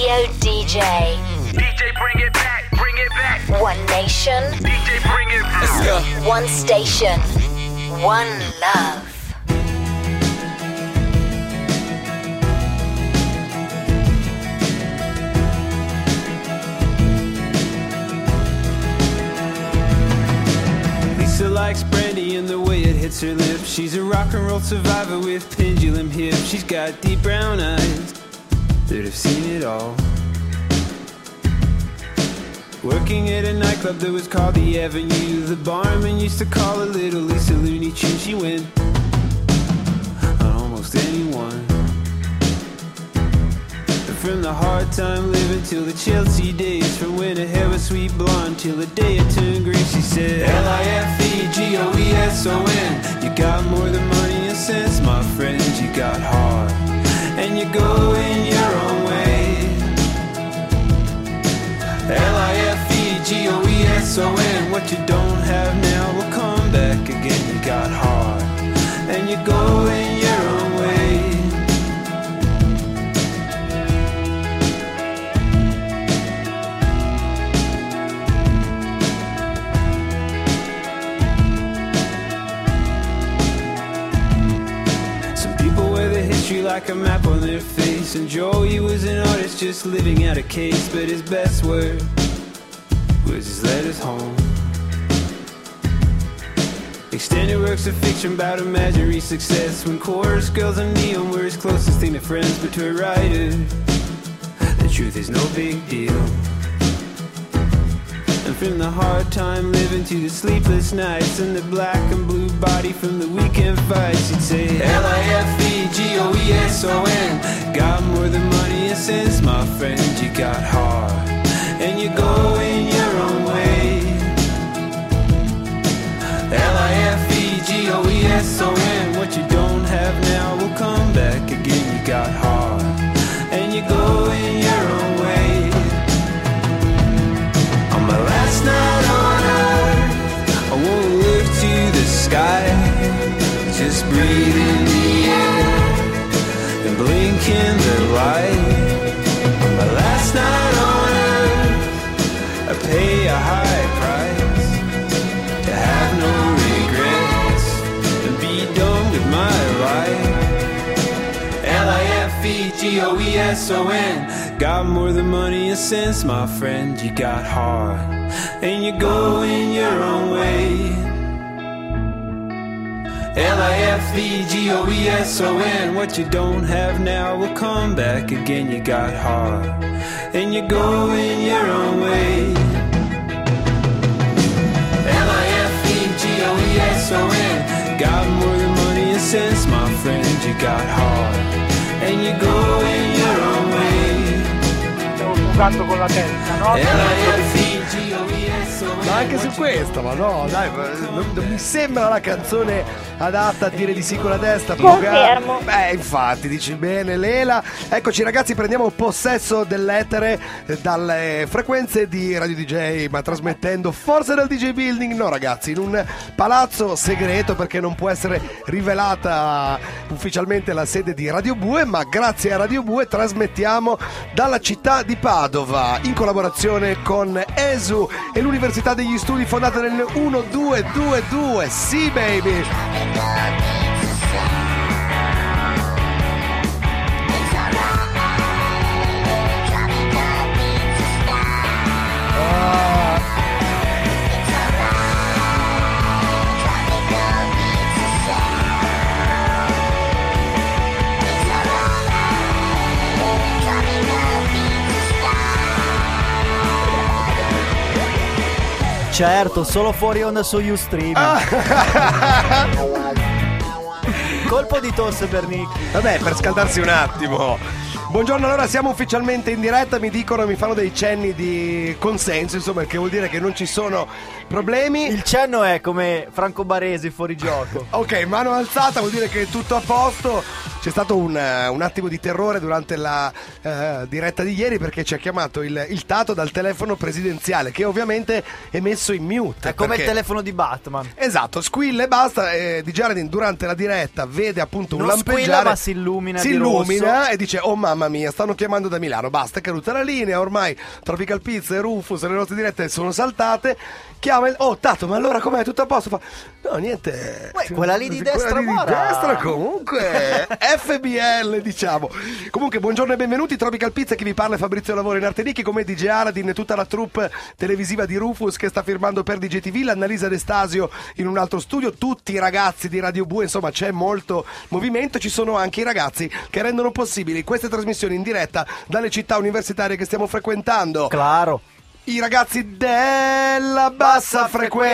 Radio DJ. DJ, bring it back, bring it back. One nation. DJ, bring it back. Let's go. One station. One love. Lisa likes brandy and the way it hits her lips. She's a rock and roll survivor with pendulum hips. She's got deep brown eyes that have seen it all. Working at a nightclub that was called the Avenue. The barman used to call her Little Lisa Looney Tunes. She went on almost anyone. From the hard time living till the Chelsea days. From when her hair was sweet blonde till the day it turned green. She said Lifegoeson. You got more than money and sense, my friend. You got heart and you're going your own way. Lifegoeson. What you don't have now will come back again. You got heart and you're going your own way. Like a map on their face. And Joey was an artist just living out a case. But his best work was his letters home. Extended works of fiction about imaginary success. When chorus girls and neon were his closest thing to friends. But to a writer, the truth is no big deal. And from the hard time living to the sleepless nights and the black and blue body from the weekend fights, you'd say Lifegoeson. Got more than money and sense, my friend. You got heart and you're going your own way. Lifegoeson. What you don't have now will come back again. You got heart and you're going your own way. On my last night on earth, I won't look to the sky. Just breathe in the air and blink in the light. On my last night on earth, I pay a high price to have no regrets and be done with my life. Lifegoeson. Got more than money and sense, my friend. You got heart and you're going your own way. Lifegoeson. What you don't have now will come back again. You got heart and you're going your own way. Lifegoeson. Got more than money and sense, my friend. You got heart and you're going your own way. Stiamo giocando con la testa, no? Ma anche su questo, ma no, dai, non mi sembra la canzone adatta a dire di sì con la testa. Confermo. Beh, infatti, dici bene, Lela. Eccoci ragazzi, prendiamo possesso dell'etere dalle frequenze di Radio DJ, ma trasmettendo forse dal DJ Building. No ragazzi, in un palazzo segreto, perché non può essere rivelata ufficialmente la sede di Radio Bue, ma grazie a Radio Bue trasmettiamo dalla città di Padova in collaborazione con ESU e l'Università degli Studi fondata nel 1222. Sì baby. Certo, solo fuori onda su Ustream. Colpo di tosse per Nick. Vabbè, per scaldarsi un attimo. Buongiorno, allora siamo ufficialmente in diretta. Mi dicono, mi fanno dei cenni di consenso, insomma, che vuol dire che non ci sono problemi. Il cenno è come Franco Baresi fuori gioco. Ok, mano alzata vuol dire che è tutto a posto. C'è stato un attimo di terrore durante la diretta di ieri, perché ci ha chiamato il Tato dal telefono presidenziale, che ovviamente è messo in mute. È come perché... il telefono di Batman. Esatto, squilla e basta. Di Jaredin durante la diretta vede appunto un non lampeggiare. Squilla, ma si illumina e dice: oh mamma mamma mia, stanno chiamando da Milano, basta, è caduta la linea, ormai Tropical Pizza e Rufus, le nostre dirette sono saltate. Chiama Tato, ma allora com'è? Tutto a posto? Fa, no, niente. Quella lì di destra, quella lì di guarda. destra comunque FBL, diciamo. Comunque buongiorno e benvenuti, Tropical Pizza, chi vi parla è Fabrizio Lavoro in Artenicchi, come DJ Aladdin e tutta la troupe televisiva di Rufus che sta firmando per DJ TV, l'Annalisa D'Estasio in un altro studio, tutti i ragazzi di Radio Bue, insomma c'è molto movimento, ci sono anche i ragazzi che rendono possibili queste trasmissioni in diretta dalle città universitarie che stiamo frequentando. Claro. I ragazzi della bassa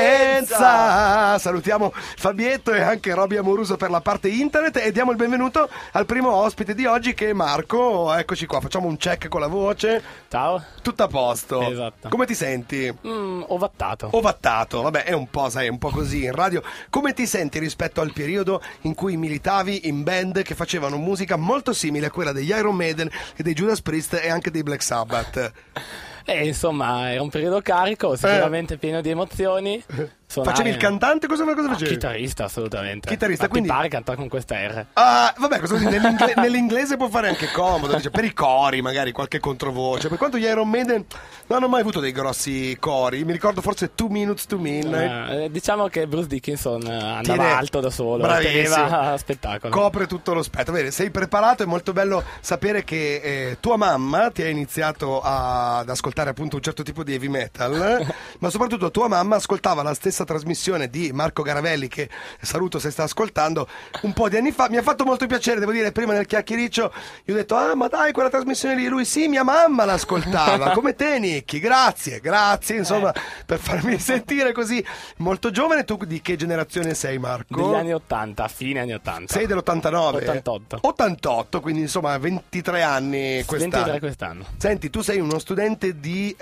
frequenza. Salutiamo Fabietto e anche Roby Amoruso per la parte internet e diamo il benvenuto al primo ospite di oggi che è Marco. Eccoci qua, facciamo un check con la voce. Ciao. Tutto a posto. Esatto. Come ti senti? Ovattato. Ovattato, vabbè, è un po', sai, un po' così in radio. Come ti senti rispetto al periodo in cui militavi in band che facevano musica molto simile a quella degli Iron Maiden e dei Judas Priest e anche dei Black Sabbath? Insomma, era un periodo carico, sicuramente pieno di emozioni. Facevi il cantante? Cosa facevi? Chitarrista, assolutamente. Chitarrista, Ma quindi... ti pare cantare con questa R? Ah, vabbè, cosa vuol dire? Nell'inglese può fare anche comodo, dice, per i cori magari qualche controvoce. Per quanto gli Iron Maiden non hanno mai avuto dei grossi cori, mi ricordo forse 2 Minutes to Midnight. Diciamo che Bruce Dickinson andava Tiene- alto da solo, bravissimo. teneva spettacolo. Copre tutto lo spettro. Bene, sei preparato, è molto bello sapere che tua mamma ti ha iniziato ad ascoltare appunto un certo tipo di heavy metal, ma soprattutto tua mamma ascoltava la stessa trasmissione di Marco Garavelli, che saluto se sta ascoltando, un po' di anni fa. Mi ha fatto molto piacere, devo dire, prima nel chiacchiericcio io ho detto, ah ma dai, quella trasmissione lì, lui sì, mia mamma l'ascoltava, come te Nicchi, grazie, insomma, per farmi sentire così molto giovane. Tu di che generazione sei, Marco? Degli anni 80, fine anni 80. Sei dell'89? 88. 88, quindi insomma 23 anni quest'anno. 23 quest'anno. Senti, tu sei uno studente di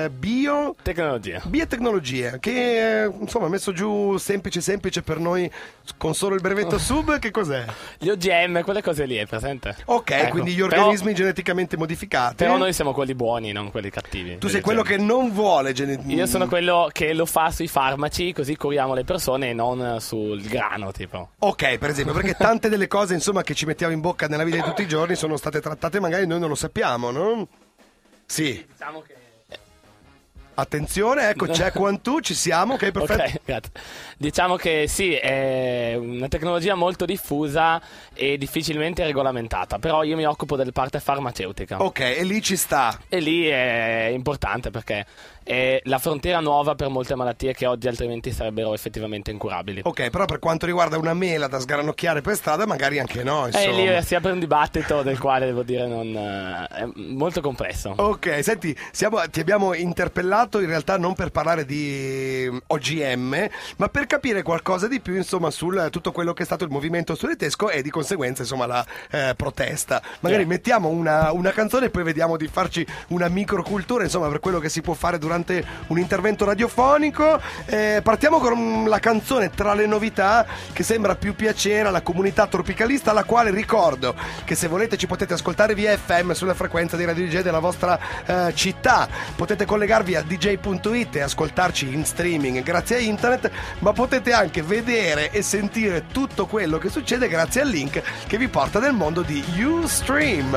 Tecnologia. biotecnologia, che insomma ha messo giù semplice per noi con solo il brevetto sub. Che cos'è? Gli OGM, quelle cose lì, è presente? Ok, Ecco, quindi gli però- organismi geneticamente modificati. Però noi siamo quelli buoni, non quelli cattivi. Tu sei quello che non vuole Io sono quello che lo fa sui farmaci, così curiamo le persone e non sul grano, tipo. Ok, per esempio, perché tante delle cose insomma che ci mettiamo in bocca nella vita di tutti i giorni sono state trattate, magari noi non lo sappiamo, no? Sì. Diciamo che... Attenzione, ecco, c'è Quantù, ci siamo, ok, perfetto. Ok, grazie. Diciamo che sì, è una tecnologia molto diffusa e difficilmente regolamentata, però io mi occupo della parte farmaceutica. Ok, e lì ci sta. E lì è importante perché è la frontiera nuova per molte malattie che oggi altrimenti sarebbero effettivamente incurabili. Ok, però per quanto riguarda una mela da sgranocchiare per strada, magari anche no, insomma. Lì si apre un dibattito del quale devo dire è molto complesso. Ok, senti, ti abbiamo interpellato in realtà non per parlare di OGM, ma per capire qualcosa di più, insomma, sul tutto quello che è stato il movimento studentesco e di conseguenza, insomma, la protesta. Magari mettiamo una canzone e poi vediamo di farci una microcultura, insomma, per quello che si può fare durante un intervento radiofonico. Partiamo con la canzone tra le novità che sembra più piacere alla comunità tropicalista, alla quale ricordo che se volete ci potete ascoltare via FM sulla frequenza di Radio DJ della vostra città, potete collegarvi a dj.it e ascoltarci in streaming grazie a internet, ma potete anche vedere e sentire tutto quello che succede grazie al link che vi porta nel mondo di Ustream.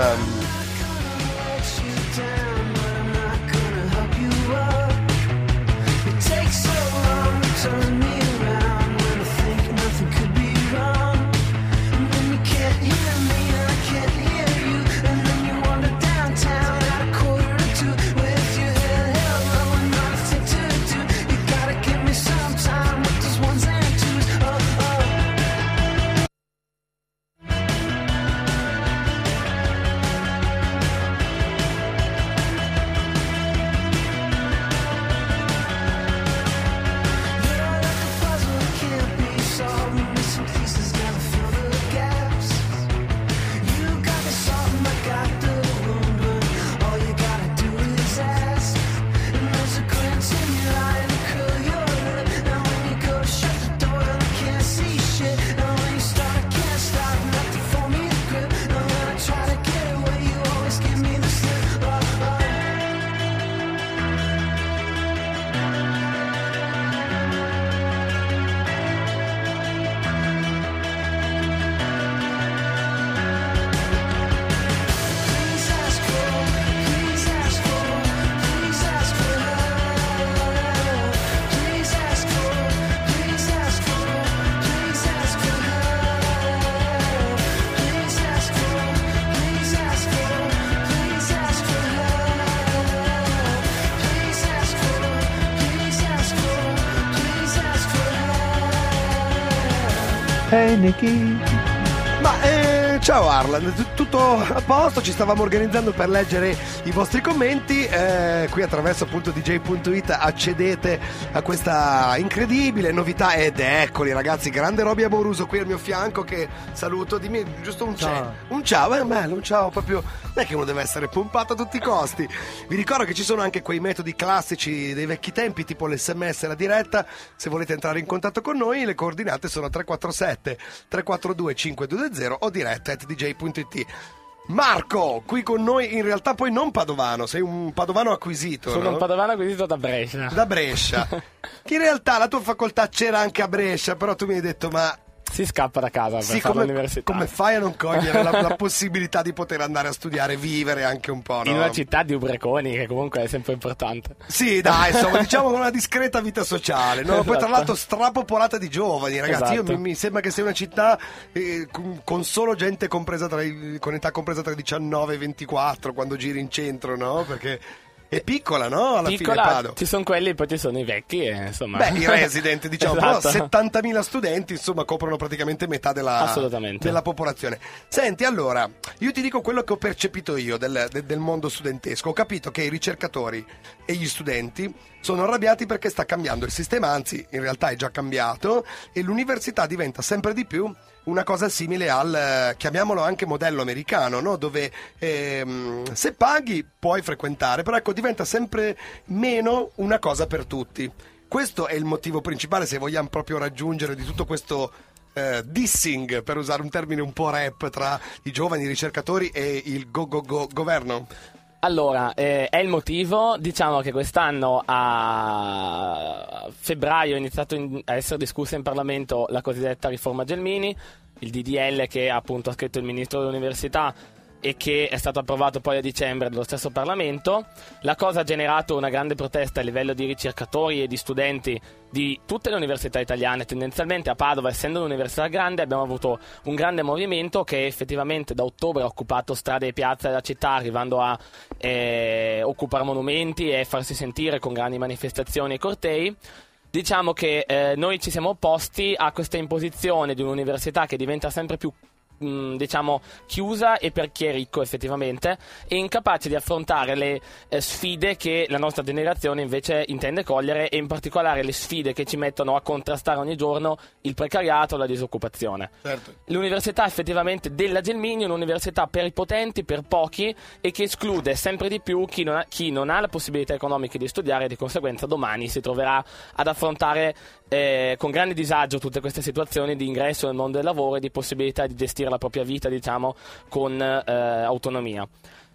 Hey Nicky. Ma ciao Arlan, tutto a posto? Ci stavamo organizzando per leggere i vostri commenti. Qui attraverso appunto dj.it accedete a questa incredibile novità. Ed eccoli ragazzi, grande Roby Amoruso qui al mio fianco, che saluto. Dimmi giusto un ciao. Un ciao, è bello, un ciao proprio. Non è che uno deve essere pompato a tutti i costi. Vi ricordo che ci sono anche quei metodi classici dei vecchi tempi, tipo l'SMS e la diretta. Se volete entrare in contatto con noi, le coordinate sono 347 342 520 o diretta@dj.it. Marco, qui con noi, in realtà poi non padovano, sei un padovano acquisito. Sono no? un padovano acquisito da Brescia. Da Brescia. Che in realtà la tua facoltà c'era anche a Brescia, però tu mi hai detto ma... Si scappa da casa per Sì, fare l'università. come fai a non cogliere la possibilità di poter andare a studiare, vivere anche un po', no? In una città di ubriaconi, che comunque è sempre importante. Sì, dai, insomma, diciamo una discreta vita sociale, no? Poi tra Esatto. l'altro strapopolata di giovani, ragazzi. Esatto. Io mi sembra che sia una città con solo gente compresa con età compresa tra i 19 e i 24 quando giri in centro, no? Perché è piccola, no? Alla fine Padova. Ci sono quelli, poi ci sono i vecchi e insomma... Beh, i resident, diciamo, Esatto. però 70.000 studenti, insomma, coprono praticamente metà Assolutamente. della popolazione. Senti, allora, io ti dico quello che ho percepito io del mondo studentesco. Ho capito che i ricercatori e gli studenti sono arrabbiati perché sta cambiando il sistema, anzi, in realtà è già cambiato, e l'università diventa sempre di più una cosa simile al, chiamiamolo anche modello americano, no? Dove se paghi puoi frequentare, però ecco, diventa sempre meno una cosa per tutti. Questo è il motivo principale, se vogliamo proprio raggiungere di tutto questo dissing, per usare un termine un po' rap, tra i giovani ricercatori e il governo. Allora, è il motivo. Diciamo che quest'anno a febbraio è iniziato a essere discussa in Parlamento la cosiddetta riforma Gelmini, il DDL che appunto ha scritto il Ministro dell'Università e che è stato approvato poi a dicembre dallo stesso Parlamento. La cosa ha generato una grande protesta a livello di ricercatori e di studenti di tutte le università italiane. Tendenzialmente a Padova, essendo un'università grande, abbiamo avuto un grande movimento che effettivamente da ottobre ha occupato strade e piazze della città, arrivando a occupare monumenti e farsi sentire con grandi manifestazioni e cortei. Diciamo che noi ci siamo opposti a questa imposizione di un'università che diventa sempre più diciamo chiusa e per chi è ricco effettivamente, e incapace di affrontare le sfide che la nostra generazione invece intende cogliere, e in particolare le sfide che ci mettono a contrastare ogni giorno il precariato e la disoccupazione. Certo. L'università effettivamente della Gelmini è un'università per i potenti, per pochi, e che esclude sempre di più chi non ha la possibilità economica di studiare, e di conseguenza domani si troverà ad affrontare con grande disagio tutte queste situazioni di ingresso nel mondo del lavoro e di possibilità di gestire la propria vita, diciamo, con autonomia.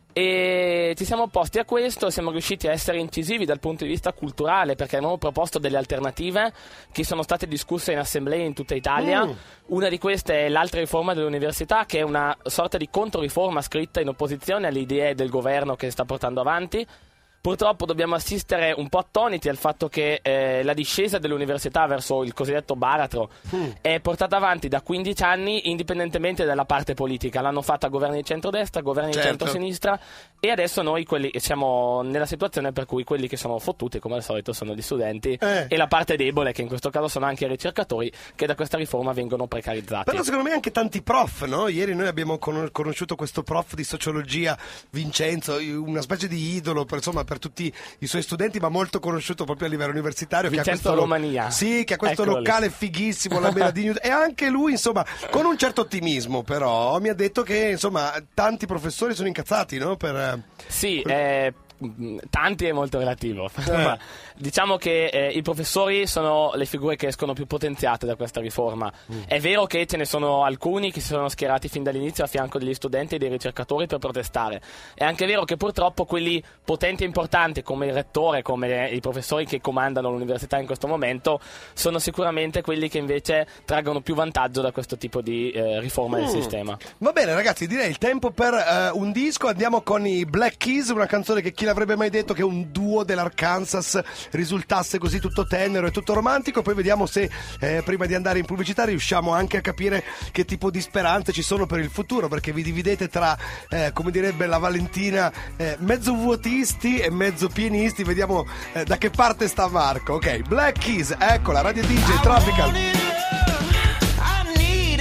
E ci siamo opposti a questo, siamo riusciti a essere incisivi dal punto di vista culturale, perché abbiamo proposto delle alternative che sono state discusse in assemblee in tutta Italia. Una di queste è l'altra riforma dell'università, che è una sorta di controriforma scritta in opposizione alle idee del governo che sta portando avanti. Purtroppo dobbiamo assistere un po' attoniti al fatto che la discesa dell'università verso il cosiddetto baratro è portata avanti da 15 anni indipendentemente dalla parte politica. L'hanno fatta governi di centrodestra, governi di centrosinistra, e adesso noi siamo nella situazione per cui quelli che sono fottuti come al solito sono gli studenti e la parte debole, che in questo caso sono anche i ricercatori, che da questa riforma vengono precarizzati. Però secondo me anche tanti prof, no? Ieri noi abbiamo conosciuto questo prof di sociologia, Vincenzo, una specie di idolo per tutti i suoi studenti, ma molto conosciuto proprio a livello universitario. Vincenzo Romania. Sì, che ha questo Eccolo locale lì. fighissimo, la Mela di News, e anche lui, insomma, con un certo ottimismo, però mi ha detto che, insomma, tanti professori sono incazzati, no? Sì, tanti è molto relativo. Ma diciamo che i professori sono le figure che escono più potenziate da questa riforma. È vero che ce ne sono alcuni che si sono schierati fin dall'inizio a fianco degli studenti e dei ricercatori per protestare. È anche vero che purtroppo quelli potenti e importanti, come il rettore, come i professori che comandano l'università in questo momento, sono sicuramente quelli che invece traggono più vantaggio da questo tipo di riforma del sistema. Va bene ragazzi, direi il tempo per un disco. Andiamo con i Black Keys, una canzone che chi l'avrebbe mai detto che un duo dell'Arkansas risultasse così tutto tenero e tutto romantico. Poi vediamo se prima di andare in pubblicità riusciamo anche a capire che tipo di speranze ci sono per il futuro, perché vi dividete tra come direbbe la Valentina, mezzo vuotisti e mezzo pienisti. Vediamo da che parte sta Marco. Ok, Black Keys, eccola, Radio DJ Tropical. I need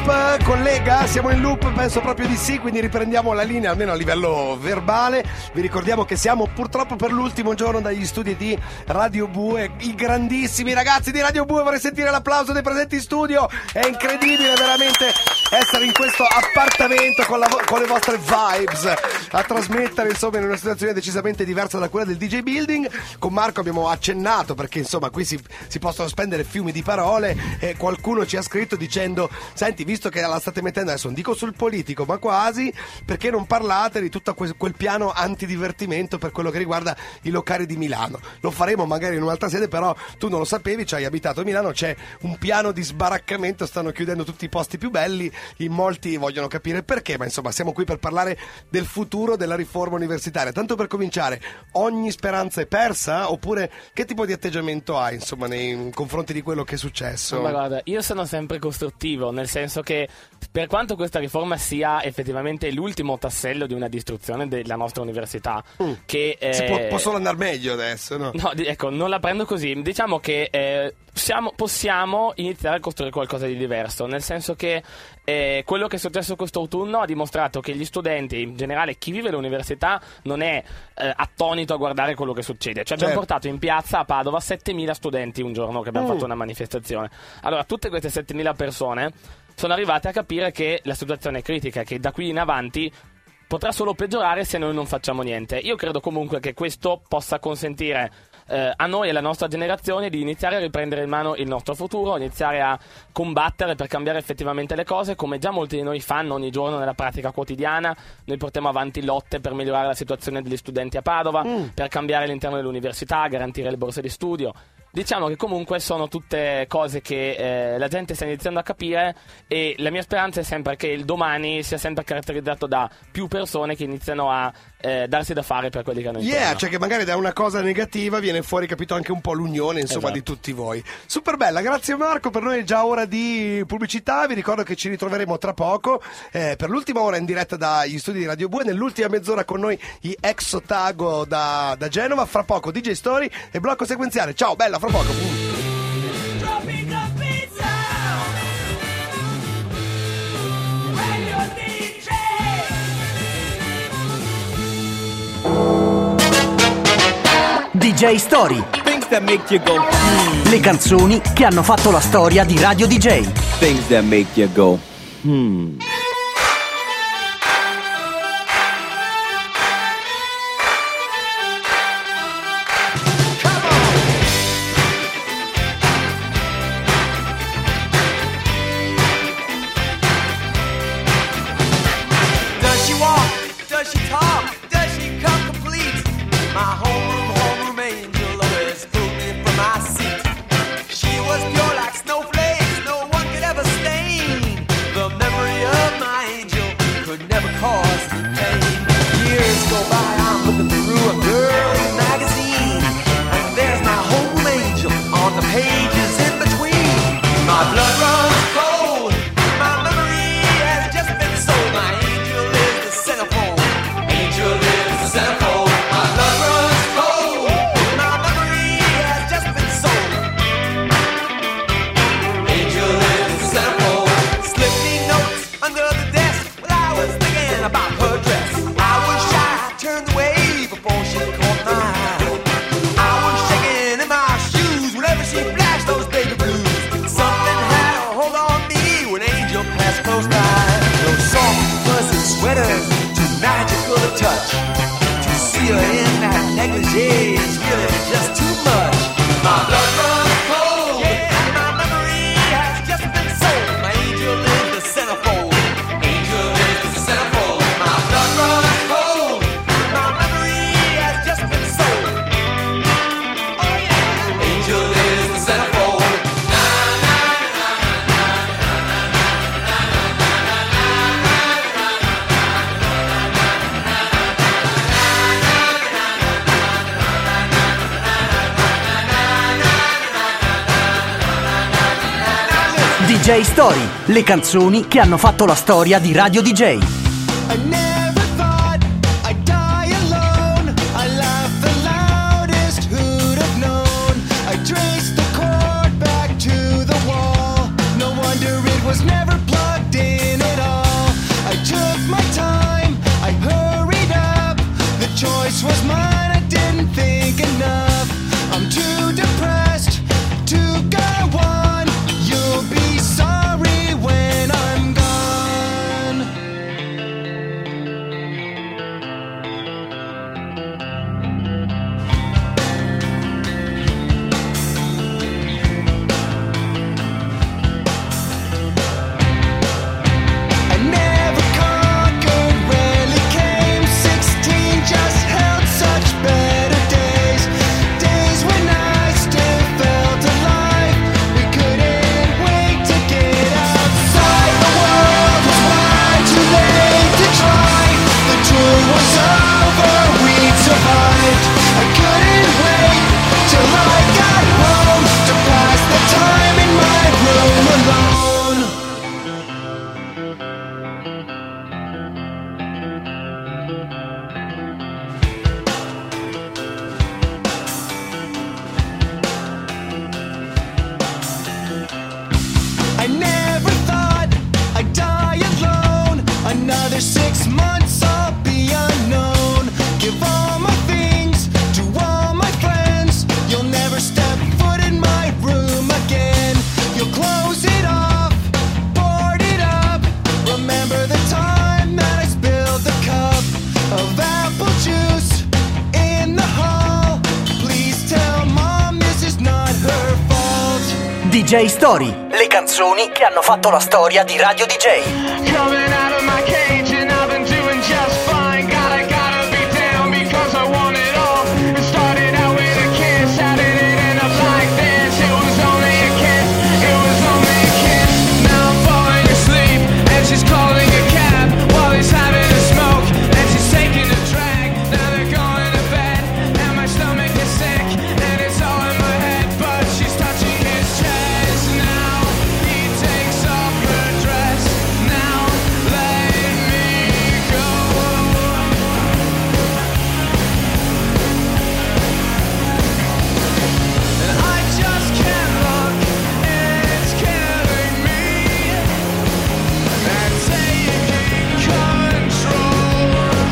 loop, collega? Siamo in loop? Penso proprio di sì, quindi riprendiamo la linea almeno a livello verbale. Vi ricordiamo che siamo purtroppo per l'ultimo giorno dagli studi di Radio Bue. I grandissimi ragazzi di Radio Bue, vorrei sentire l'applauso dei presenti in studio. È incredibile veramente essere in questo appartamento con le vostre vibes a trasmettere insomma in una situazione decisamente diversa da quella del DJ Building. Con Marco abbiamo accennato, perché insomma qui si possono spendere fiumi di parole, e qualcuno ci ha scritto dicendo: senti, visto che la state mettendo adesso, non dico sul politico ma quasi, perché non parlate di tutto quel piano antidivertimento per quello che riguarda i locali di Milano? Lo faremo magari in un'altra sede, però tu non lo sapevi, ci hai abitato a Milano, c'è un piano di sbaraccamento, stanno chiudendo tutti i posti più belli, in molti vogliono capire perché, ma insomma siamo qui per parlare del futuro della riforma universitaria. Tanto per cominciare, ogni speranza è persa, oppure che tipo di atteggiamento hai insomma nei confronti di quello che è successo? Ma guarda, io sono sempre costruttivo, nel senso che per quanto questa riforma sia effettivamente l'ultimo tassello di una distruzione della nostra università, che può solo andare meglio adesso, no? No, ecco, non la prendo così. Diciamo che possiamo iniziare a costruire qualcosa di diverso, nel senso che quello che è successo quest'autunno ha dimostrato che gli studenti, in generale chi vive l'università, non è attonito a guardare quello che succede. Cioè abbiamo portato in piazza a Padova 7.000 studenti un giorno che abbiamo fatto una manifestazione. Allora tutte queste 7.000 persone sono arrivate a capire che la situazione è critica, che da qui in avanti potrà solo peggiorare se noi non facciamo niente. Io credo comunque che questo possa consentire a noi e alla nostra generazione di iniziare a riprendere in mano il nostro futuro, iniziare a combattere per cambiare effettivamente le cose, come già molti di noi fanno ogni giorno nella pratica quotidiana. Noi portiamo avanti lotte per migliorare la situazione degli studenti a Padova, per cambiare all'interno dell'università, garantire le borse di studio. Diciamo che comunque sono tutte cose che la gente sta iniziando a capire, e la mia speranza è sempre che il domani sia sempre caratterizzato da più persone che iniziano a darsi da fare per quelli che hanno intorno. Cioè che magari da una cosa negativa viene fuori, capito, anche un po' l'unione insomma di tutti voi. Super bella, grazie Marco. Per noi è già ora di pubblicità. Vi ricordo che ci ritroveremo tra poco per l'ultima ora in diretta dagli studi di Radio Bue. Nell'ultima mezz'ora con noi i ex Otago da Genova. Fra poco DJ Story e blocco sequenziale. Ciao, bella, fra poco. DJ Story. Le canzoni che hanno fatto la storia di Radio DJ. Things that make you go, Does she walk? Does she talk? Does she come complete? My homeroom angel always pulled me from my seat. She was pure like snowflakes, no one could ever stain. The memory of my angel could never cause me pain. Years go by, I'm looking through a girl's magazine, and there's my home angel on the pages in between. My blood runs cold, my memory has just been sold. My angel is the centerfold, angel is the centerfold. My blood runs cold, my memory has just been sold. Angel is the centerfold. Slipped me notes under the desk while I was thinking about her dress. I was shy, turned away before she caught my eye. I was shaking in my shoes whenever she flashed those baby blues. Something had a hold on me when Angel passed close by. Those soft fuzzy sweaters, too magical to touch. To see her in that negligee is really just too much. My blood runs cold, yeah, my memory has just been sold. My angel is the centerfold, angel is the centerfold. My blood runs cold, my memory has just been sold. Oh yeah, angel is the centerfold. DJ Story. Le canzoni che hanno fatto la storia di Radio DJ. I never thought I'd die alone. I laughed the loudest, who'd have known? I traced the cord back to the wall. No wonder it was never plugged in. I never thought I'd die alone. Another 6 months I'll be unknown. Give all my things to all my friends. You'll never step foot in my room again. You'll close it off, board it up. Remember the time that I spilled the cup of apple juice in the hall. Please tell mom this is not her fault. DJ Story, le canzoni che hanno fatto la storia di Radio DJ. Coming out of my cage and I've been doing just fine. Gotta be down because I want it all. It started out with a kiss, how did it end up like this? It was only a kiss, it was only a kiss. Now I'm falling asleep and she's calling a cab while he's having a smoke and she's taking a drag. Now they're going to bed and my stomach is sick and it's all in my head, but she's touching his chest. Now he takes off her dress. Now let me go. And I just can't look, it's killing me and taking control.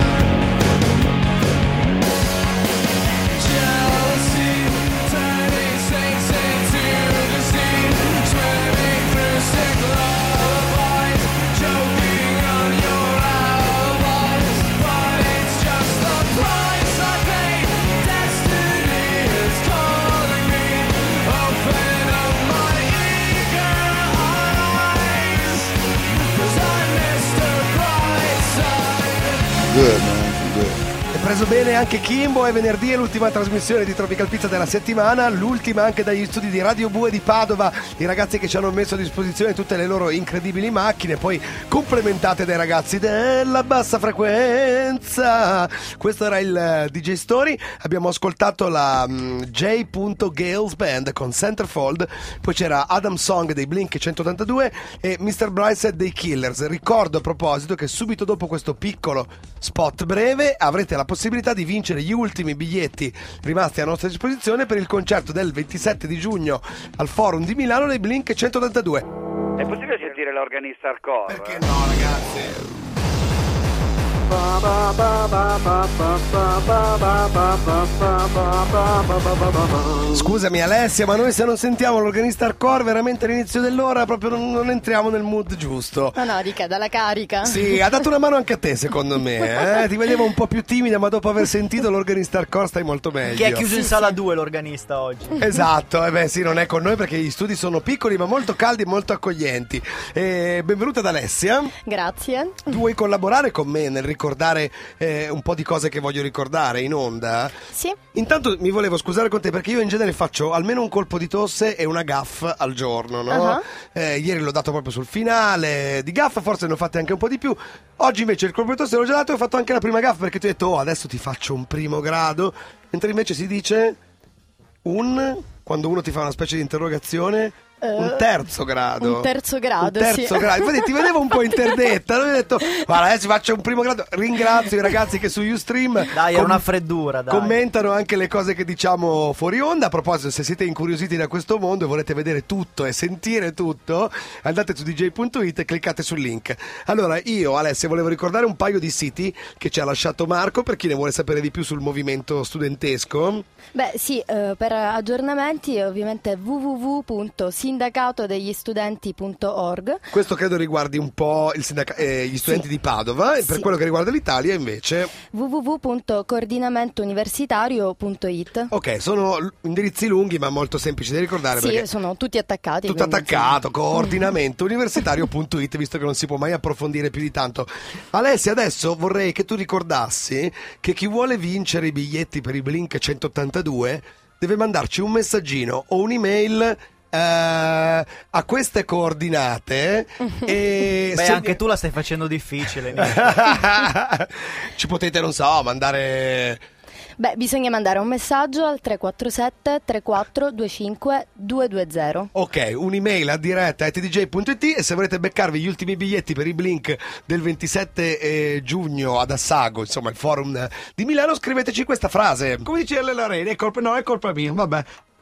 Jealousy turning saints into the sea, swimming through sick lullabies, choking on your alibis. But it's just the price I pay. Destiny is calling me. Open up my eager eyes, 'cause I missed the bright side. Good, man. Good. È preso bene anche Kimbo, è venerdì, è l'ultima trasmissione di Tropical Pizza della settimana, l'ultima anche dagli studi di Radio Bue di Padova, i ragazzi che ci hanno messo a disposizione tutte le loro incredibili macchine, poi complementate dai ragazzi della bassa frequenza. Questo era il DJ Story, abbiamo ascoltato la J. Gales Band con Centerfold, poi c'era Adam Song dei Blink 182 e Mr. Brightside dei Killers. Ricordo a proposito che subito dopo questo piccolo spot breve avrete la possibilità di vincere gli ultimi biglietti rimasti a nostra disposizione per il concerto del 27 di giugno al Forum di Milano dei Blink 182. È possibile sentire l'organista hardcore? Perché no, ragazzi? Scusami Alessia, ma noi se non sentiamo l'organista hardcore veramente all'inizio dell'ora proprio non entriamo nel mood giusto. No, Rica, dalla carica. Sì, ha dato una mano anche a te secondo me, Ti vedevo un po' più timida, ma dopo aver sentito l'organista hardcore stai molto meglio. Che è chiuso in sala 2 l'organista oggi. Esatto, sì, non è con noi perché gli studi sono piccoli ma molto caldi e molto accoglienti. Benvenuta ad Alessia. Grazie. Tu vuoi collaborare con me nel ricordare un po' di cose che voglio ricordare in onda? Sì. Intanto mi volevo scusare con te perché io in genere faccio almeno un colpo di tosse e una gaffa al giorno, no? Ieri l'ho dato proprio sul finale, di gaffa forse ne ho fatte anche un po' di più. Oggi invece il colpo di tosse l'ho già dato e ho fatto anche la prima gaffa perché tu hai detto adesso ti faccio un primo grado, mentre invece si dice quando uno ti fa una specie di interrogazione, un terzo grado. Un terzo grado, un terzo grado. Infatti ti vedevo un po' interdetta. Allora ho detto, guarda, adesso faccio un primo grado. Ringrazio i ragazzi che su Ustream dai, è una freddura, dai. Commentano anche le cose che diciamo fuori onda. A proposito, se siete incuriositi da questo mondo e volete vedere tutto e sentire tutto, andate su dj.it e cliccate sul link. Allora, io, Alessia, volevo ricordare un paio di siti che ci ha lasciato Marco per chi ne vuole sapere di più sul movimento studentesco. Beh, sì, per aggiornamenti ovviamente www.sindacatodeglistudenti.org. Questo credo riguardi un po' gli studenti di Padova, e per quello che riguarda l'Italia invece www.coordinamentouniversitario.it. Ok, sono indirizzi lunghi ma molto semplici da ricordare. Sì, perché sono tutti attaccati. tutto attaccato, coordinamentouniversitario.it, visto che non si può mai approfondire più di tanto. Alessia, adesso vorrei che tu ricordassi che chi vuole vincere i biglietti per i Blink 182 deve mandarci un messaggino o un'email a queste coordinate e beh, anche tu la stai facendo difficile. Ci potete, non so, mandare Beh, bisogna mandare un messaggio al 347 34 25 220. Ok, un'email a diretta@dj.it e se volete beccarvi gli ultimi biglietti per i Blink del 27 giugno ad Assago, insomma il forum di Milano, scriveteci questa frase. Come dice la Rene, è colpa mia, vabbè.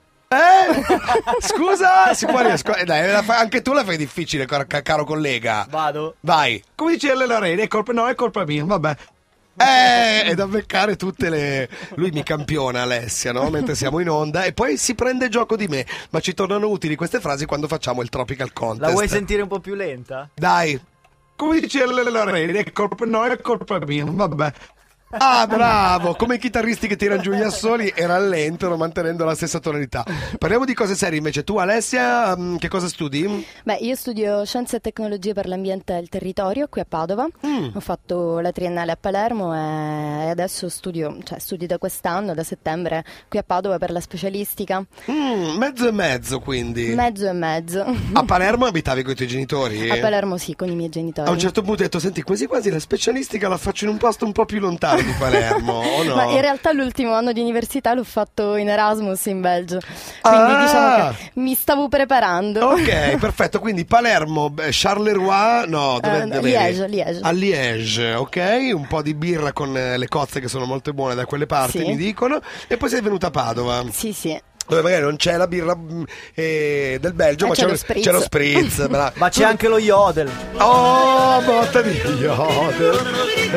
Scusa, si può dai, anche tu la fai difficile, caro collega. Vado. Vai. Come dice la Rene, è colpa mia, vabbè. È da beccare tutte le... Lui mi campiona, Alessia, no? Mentre siamo in onda, e poi si prende gioco di me. Ma ci tornano utili queste frasi quando facciamo il Tropical Contest. La vuoi sentire un po' più lenta? Dai. Come dice la Rene, è colpa mia, vabbè. Ah, bravo! Come i chitarristi che tirano giù gli assoli e rallentano mantenendo la stessa tonalità. Parliamo di cose serie invece. Tu, Alessia, che cosa studi? Beh, io studio Scienze e Tecnologie per l'Ambiente e il Territorio qui a Padova. Ho fatto la triennale a Palermo e adesso studio da quest'anno, da settembre, qui a Padova per la specialistica. Mezzo e mezzo, quindi. Mezzo e mezzo. A Palermo abitavi con i tuoi genitori? A Palermo sì, con i miei genitori. A un certo punto ho detto, senti, quasi quasi la specialistica la faccio in un posto un po' più lontano di Palermo, o no? Ma in realtà l'ultimo anno di università l'ho fatto in Erasmus in Belgio, quindi diciamo che mi stavo preparando. Ok, perfetto, quindi Palermo, Charleroi, no, Liège. A Liège, ok, un po' di birra con le cozze che sono molto buone da quelle parti, sì. Mi dicono, e poi sei venuta a Padova. Sì. Dove magari non c'è la birra del Belgio, ma c'è lo spritz. Ma c'è anche lo yodel. Oh, botta di yodel.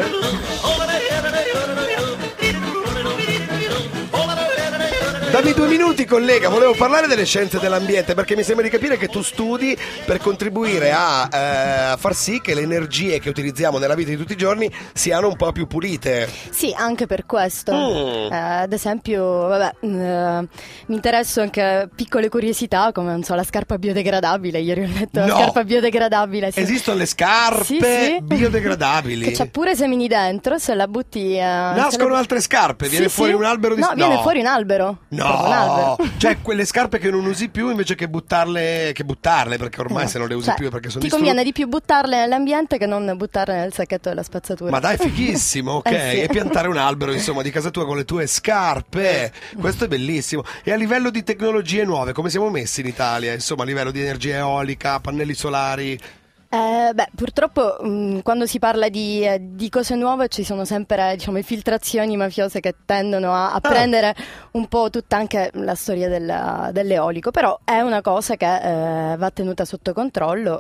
Dammi 2 minuti, collega, volevo parlare delle scienze dell'ambiente, perché mi sembra di capire che tu studi per contribuire a far sì che le energie che utilizziamo nella vita di tutti i giorni siano un po' più pulite. Sì, anche per questo. Ad esempio, mi interesso anche a piccole curiosità, come non so, la scarpa biodegradabile. Ieri ho letto la scarpa biodegradabile. Sì. Esistono le scarpe biodegradabili. Che c'ha pure semini dentro, se la butti... Nascono altre scarpe, viene fuori un albero di... No, viene fuori un albero. No, cioè quelle scarpe che non usi più invece che buttarle, perché ormai se non le usi più perché sono ti conviene di più buttarle nell'ambiente che non buttarle nel sacchetto della spazzatura. Ma dai, fighissimo, ok. Sì. E piantare un albero, insomma, di casa tua con le tue scarpe. Questo è bellissimo. E a livello di tecnologie nuove, come siamo messi in Italia? Insomma, a livello di energia eolica, pannelli solari... purtroppo quando si parla di cose nuove ci sono sempre, diciamo, infiltrazioni mafiose che tendono a prendere un po' tutta anche la storia dell'eolico, però è una cosa che va tenuta sotto controllo.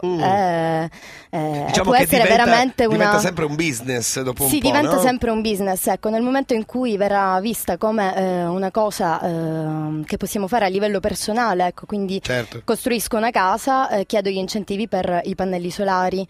Diciamo può che essere diventa sempre un business dopo un po'. Sì, diventa no? sempre un business. Ecco, nel momento in cui verrà vista come una cosa che possiamo fare a livello personale, ecco, quindi costruisco una casa, chiedo gli incentivi per i pannelli solari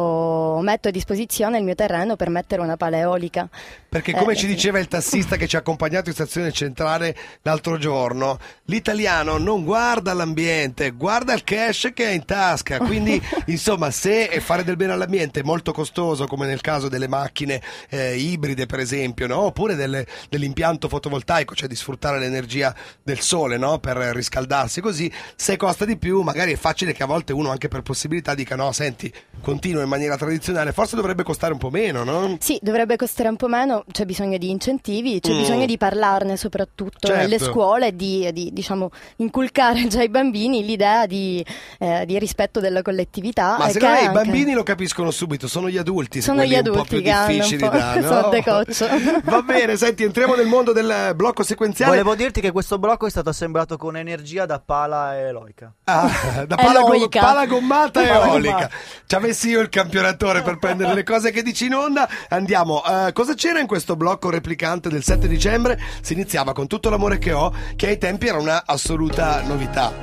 o metto a disposizione il mio terreno per mettere una pala eolica. Perché come ci diceva il tassista che ci ha accompagnato in stazione centrale l'altro giorno, l'italiano non guarda l'ambiente, guarda il cash che ha in tasca. Quindi insomma, se fare del bene all'ambiente è molto costoso, come nel caso delle macchine ibride per esempio, no? Oppure dell'impianto fotovoltaico, cioè di sfruttare l'energia del sole, no? Per riscaldarsi, così se costa di più magari è facile che a volte uno anche per possibilità dica no, senti, continuo in maniera tradizionale, forse dovrebbe costare un po' meno, no? Sì, dovrebbe costare un po' meno, c'è bisogno di incentivi, c'è bisogno di parlarne soprattutto nelle scuole, di diciamo inculcare già ai bambini l'idea di rispetto della collettività. Ma secondo me i bambini lo capiscono subito, sono gli adulti, sono gli adulti un po' più difficili da, no? Sono decoccio. Va bene, senti, entriamo nel mondo del blocco sequenziale. Volevo dirti che questo blocco è stato assemblato con energia da pala eolica. Da pala gommata e eolica. Ci avessi io il campionatore per prendere le cose che dici in onda. Andiamo, cosa c'era in questo blocco replicante del 7 dicembre? Si iniziava con Tutto l'amore che ho, che ai tempi era una assoluta novità.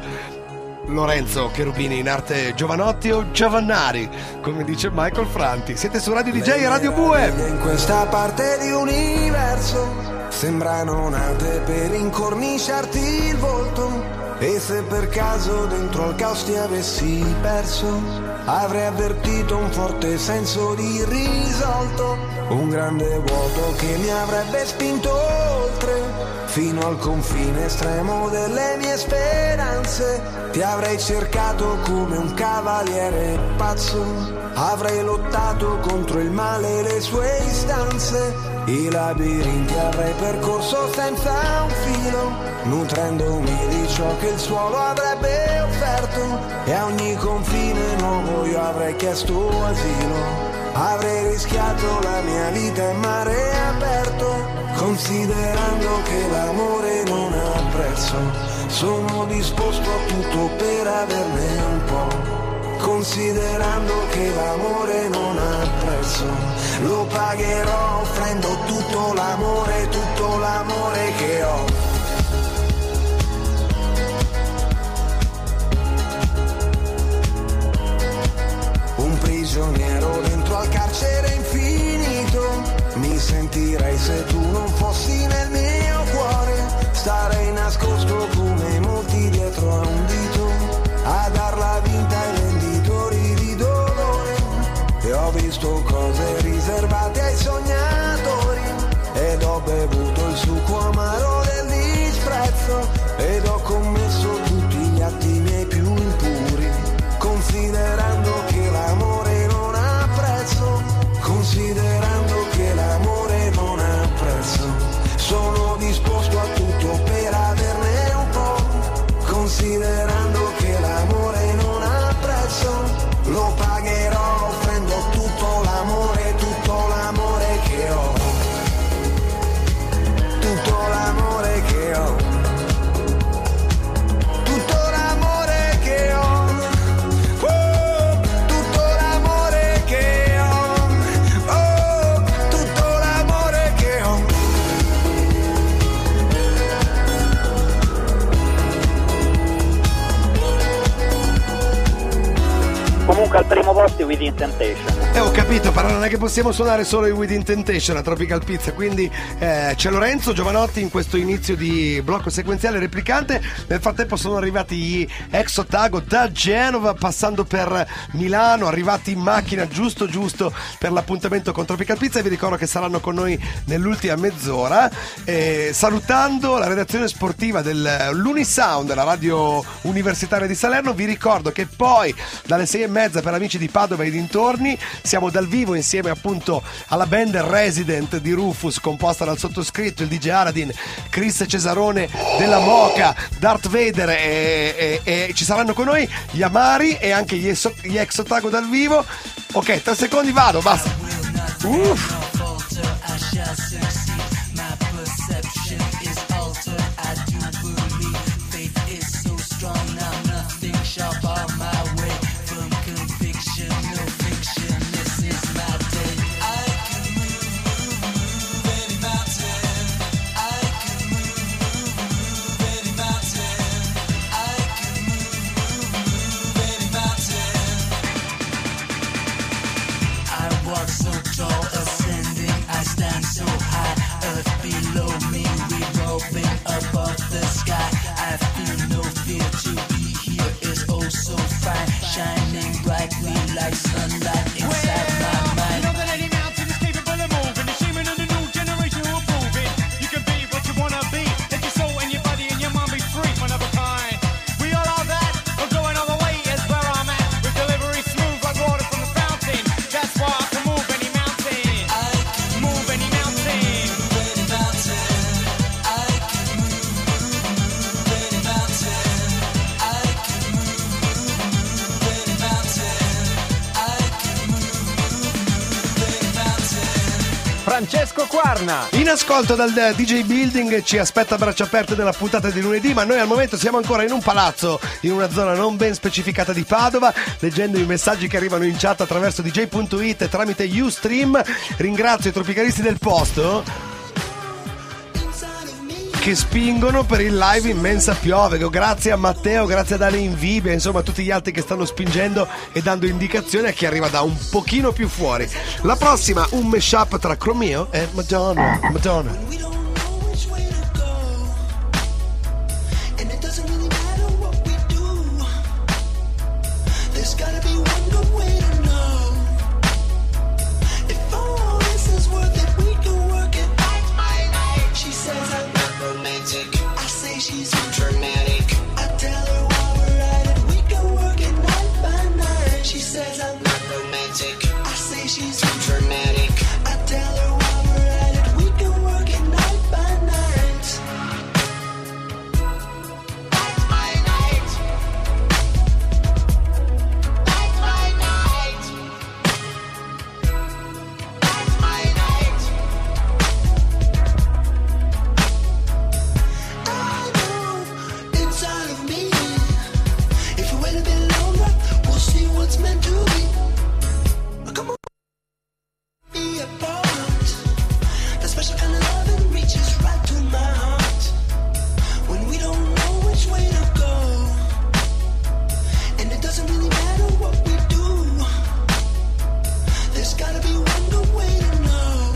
Lorenzo Cherubini in arte Giovanotti o Giovannari, come dice Michael Franti. Siete su Radio DJ e Radio Bue. In questa parte di universo sembrano nate per incorniciarti il volto. E se per caso dentro al caos ti avessi perso, avrei avvertito un forte senso di risolto, un grande vuoto che mi avrebbe spinto oltre, fino al confine estremo delle mie speranze. Ti avrei cercato come un cavaliere pazzo, avrei lottato contro il male e le sue istanze, i labirinti avrei percorso senza un filo, nutrendomi di ciò che il suolo avrebbe offerto, e a ogni confine nuovo io avrei chiesto asilo. Avrei rischiato la mia vita in mare aperto, considerando che l'amore non ha prezzo. Sono disposto a tutto per averne un po', considerando che l'amore non ha prezzo. Lo pagherò offrendo tutto l'amore che ho. Prigioniero dentro al carcere infinito, mi sentirei se tu non fossi nel mio cuore. Starei nascosto come molti dietro a un dito, a darla vinta ai venditori di dolore. E ho visto cose riservate ai sognatori, ed ho bevuto il succo amaro del disprezzo, ed ho commesso tutti gli atti miei più impuri, considerando che l'amore non ha prezzo, considerando che l'amore non ha prezzo. Sono disposto a tutto per averne un po', considerando che l'amore non ha prezzo. Lo pagherò offrendo tutto l'amore che ho, tutto l'amore che ho, tutto l'amore che ho. Comunque al primo posto i Within Temptation. Ho capito, però non è che possiamo suonare solo i Within Temptation a Tropical Pizza, quindi c'è Lorenzo Giovanotti in questo inizio di blocco sequenziale replicante. Nel frattempo sono arrivati gli Ex Otago da Genova, passando per Milano, arrivati in macchina giusto per l'appuntamento con Tropical Pizza, e vi ricordo che saranno con noi nell'ultima mezz'ora, salutando la redazione sportiva dell'Unisound, la radio universitaria di Salerno. Vi ricordo che poi dalle 6:30 per amici di Padova e dintorni siamo dal vivo insieme appunto alla band Resident di Rufus, composta dal sottoscritto, il DJ Aladin, Chris Cesarone della Moca, Darth Vader, e ci saranno con noi gli Amari e anche gli Ex Otago dal vivo. Ok, 3 secondi, vado, basta. Francesco Quarna in ascolto dal DJ Building, ci aspetta a braccia aperte nella puntata di lunedì, ma noi al momento siamo ancora in un palazzo in una zona non ben specificata di Padova, leggendo i messaggi che arrivano in chat attraverso dj.it e tramite Ustream. Ringrazio i tropicalisti del posto che spingono per il live in Mensa Piove. Grazie a Matteo, grazie ad Ale Invibia, insomma a tutti gli altri che stanno spingendo e dando indicazioni a chi arriva da un pochino più fuori. La prossima, un mashup tra Chromeo e Madonna. And it doesn't really matter she's too dramatic. I tell her while we're at it, we can work it night by night. Night by night. Night by night. Night by night. I know inside of me, if we wait a bit longer, we'll see what's meant to be. Come on, be a part. That special kind of loving reaches right to my heart. When we don't know which way to go, and it doesn't really matter what we do, there's gotta be one good way to know.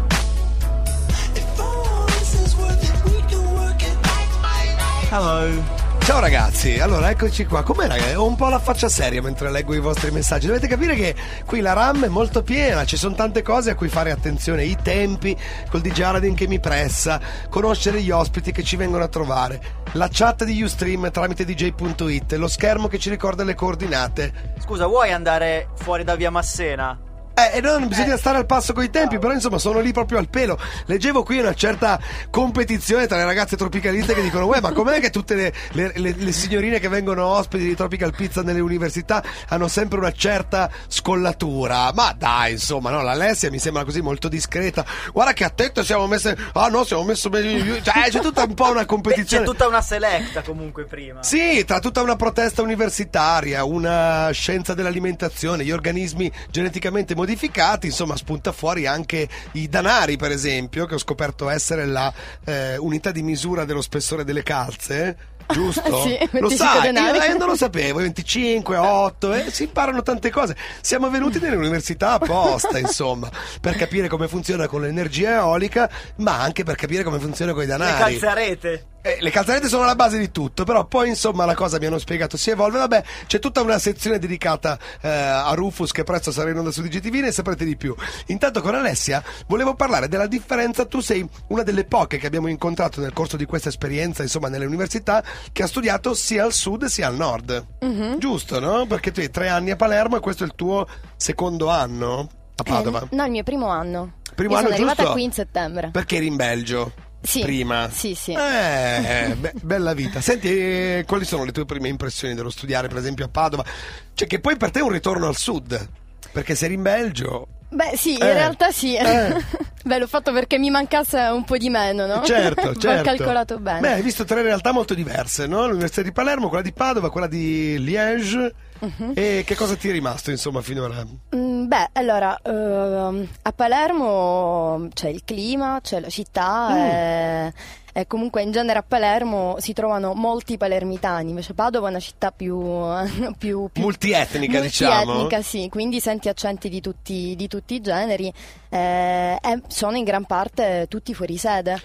If all this is worth it, we can work it night by night. Hello. Ciao ragazzi, allora eccoci qua. Com'è ragazzi? Ho un po' la faccia seria mentre leggo i vostri messaggi. Dovete capire che qui la RAM è molto piena, ci sono tante cose a cui fare attenzione. I tempi, col DJ Aradin che mi pressa, conoscere gli ospiti che ci vengono a trovare, la chat di Ustream tramite dj.it, lo schermo che ci ricorda le coordinate. Scusa, vuoi andare fuori da via Massena? Non bisogna stare al passo coi tempi, però insomma sono lì proprio al pelo. Leggevo qui una certa competizione tra le ragazze tropicaliste che dicono ma com'è che tutte le signorine che vengono ospiti di Tropical Pizza nelle università hanno sempre una certa scollatura? Ma dai, insomma, no, l'Alessia mi sembra così molto discreta. Guarda che a tetto siamo messe, siamo messo meglio, cioè c'è tutta un po' una competizione. C'è tutta una selecta comunque prima. Sì, tra tutta una protesta universitaria, una scienza dell'alimentazione, gli organismi geneticamente modificati, insomma spunta fuori anche i danari, per esempio, che ho scoperto essere la unità di misura dello spessore delle calze, giusto? Sì, lo sai, denari. io non lo sapevo, 25, 8, si imparano tante cose. Siamo venuti nelle università apposta, insomma, per capire come funziona con l'energia eolica, ma anche per capire come funziona con i danari. Le calzarete. Le calzarete sono la base di tutto, però poi insomma la cosa mi hanno spiegato si evolve. Vabbè, c'è tutta una sezione dedicata a Rufus che presto sarà in onda su DGTV, ne saprete di più. Intanto con Alessia volevo parlare della differenza. Tu sei una delle poche che abbiamo incontrato nel corso di questa esperienza, insomma, nelle università, che ha studiato sia al sud sia al nord. Giusto, no? Perché tu hai 3 anni a Palermo e questo è il tuo secondo anno a Padova. No, il mio primo anno. Primo Io anno, sono arrivata giusto? qui in settembre. Perché eri in Belgio? Sì. Prima. Sì. Bella vita. Senti, quali sono le tue prime impressioni dello studiare, per esempio, a Padova? Cioè, che poi per te è un ritorno al sud, perché se eri in Belgio. Beh, sì, in realtà sì. Beh, l'ho fatto perché mi mancasse un po' di meno, no? Certo. Ho calcolato bene. Beh, hai visto 3 realtà molto diverse, no? L'Università di Palermo, quella di Padova, quella di Liège. E che cosa ti è rimasto, insomma, finora? Beh, allora, a Palermo c'è il clima, c'è la città, e comunque in genere a Palermo si trovano molti palermitani, invece Padova è una città più multietnica, diciamo. Multietnica, sì, quindi senti accenti di tutti i generi, e sono in gran parte tutti fuori sede.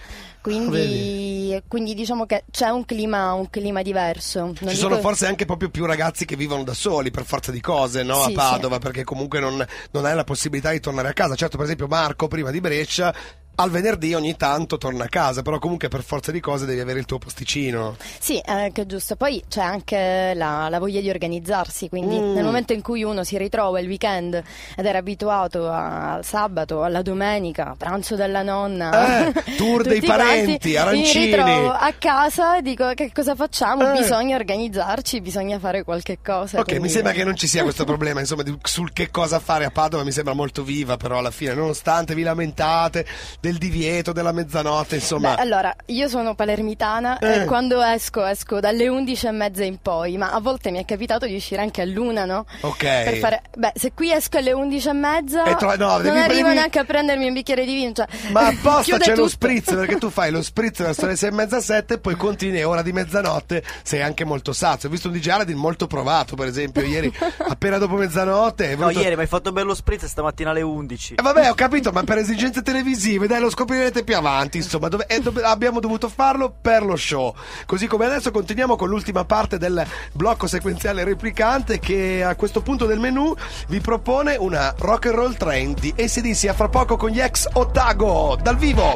Quindi diciamo che c'è un clima diverso. Ci sono forse anche proprio più ragazzi che vivono da soli per forza di cose, no? Sì, a Padova, perché comunque non hai la possibilità di tornare a casa. Certo, per esempio Marco prima di Brescia al venerdì ogni tanto torna a casa, però comunque per forza di cose devi avere il tuo posticino. Sì, che è giusto. Poi c'è anche la voglia di organizzarsi, quindi nel momento in cui uno si ritrova il weekend ed era abituato al sabato, alla domenica, pranzo della nonna, tour dei parenti, arancini, mi ritrovo a casa e dico che cosa facciamo? Bisogna organizzarci, bisogna fare qualche cosa. Ok, quindi... mi sembra che non ci sia questo problema, insomma, sul che cosa fare a Padova mi sembra molto viva, però alla fine, nonostante vi lamentate del divieto della mezzanotte, insomma. Beh, allora, io sono palermitana e quando esco dalle 11:30 in poi, ma a volte mi è capitato di uscire anche all'1, no? Ok. Per fare... Beh, se qui esco alle 11:30 non arrivo neanche a prendermi un bicchiere di vino, cioè... Ma apposta c'è tutto. lo spritz, perché tu fai lo spritz verso le 6:30, 7 e poi continui, ora di mezzanotte sei anche molto sazio. Ho visto un DJ Aradin molto provato, per esempio, ieri appena dopo mezzanotte. No, ieri mi hai fatto bello spritz stamattina alle 11. Vabbè, ho capito, ma per esigenze televisive, dai, lo scoprirete più avanti, insomma, abbiamo dovuto farlo per lo show. Così come adesso continuiamo con l'ultima parte del blocco sequenziale replicante, che a questo punto del menù vi propone una rock and roll train di AC/DC. A fra poco con gli ex Otago dal vivo.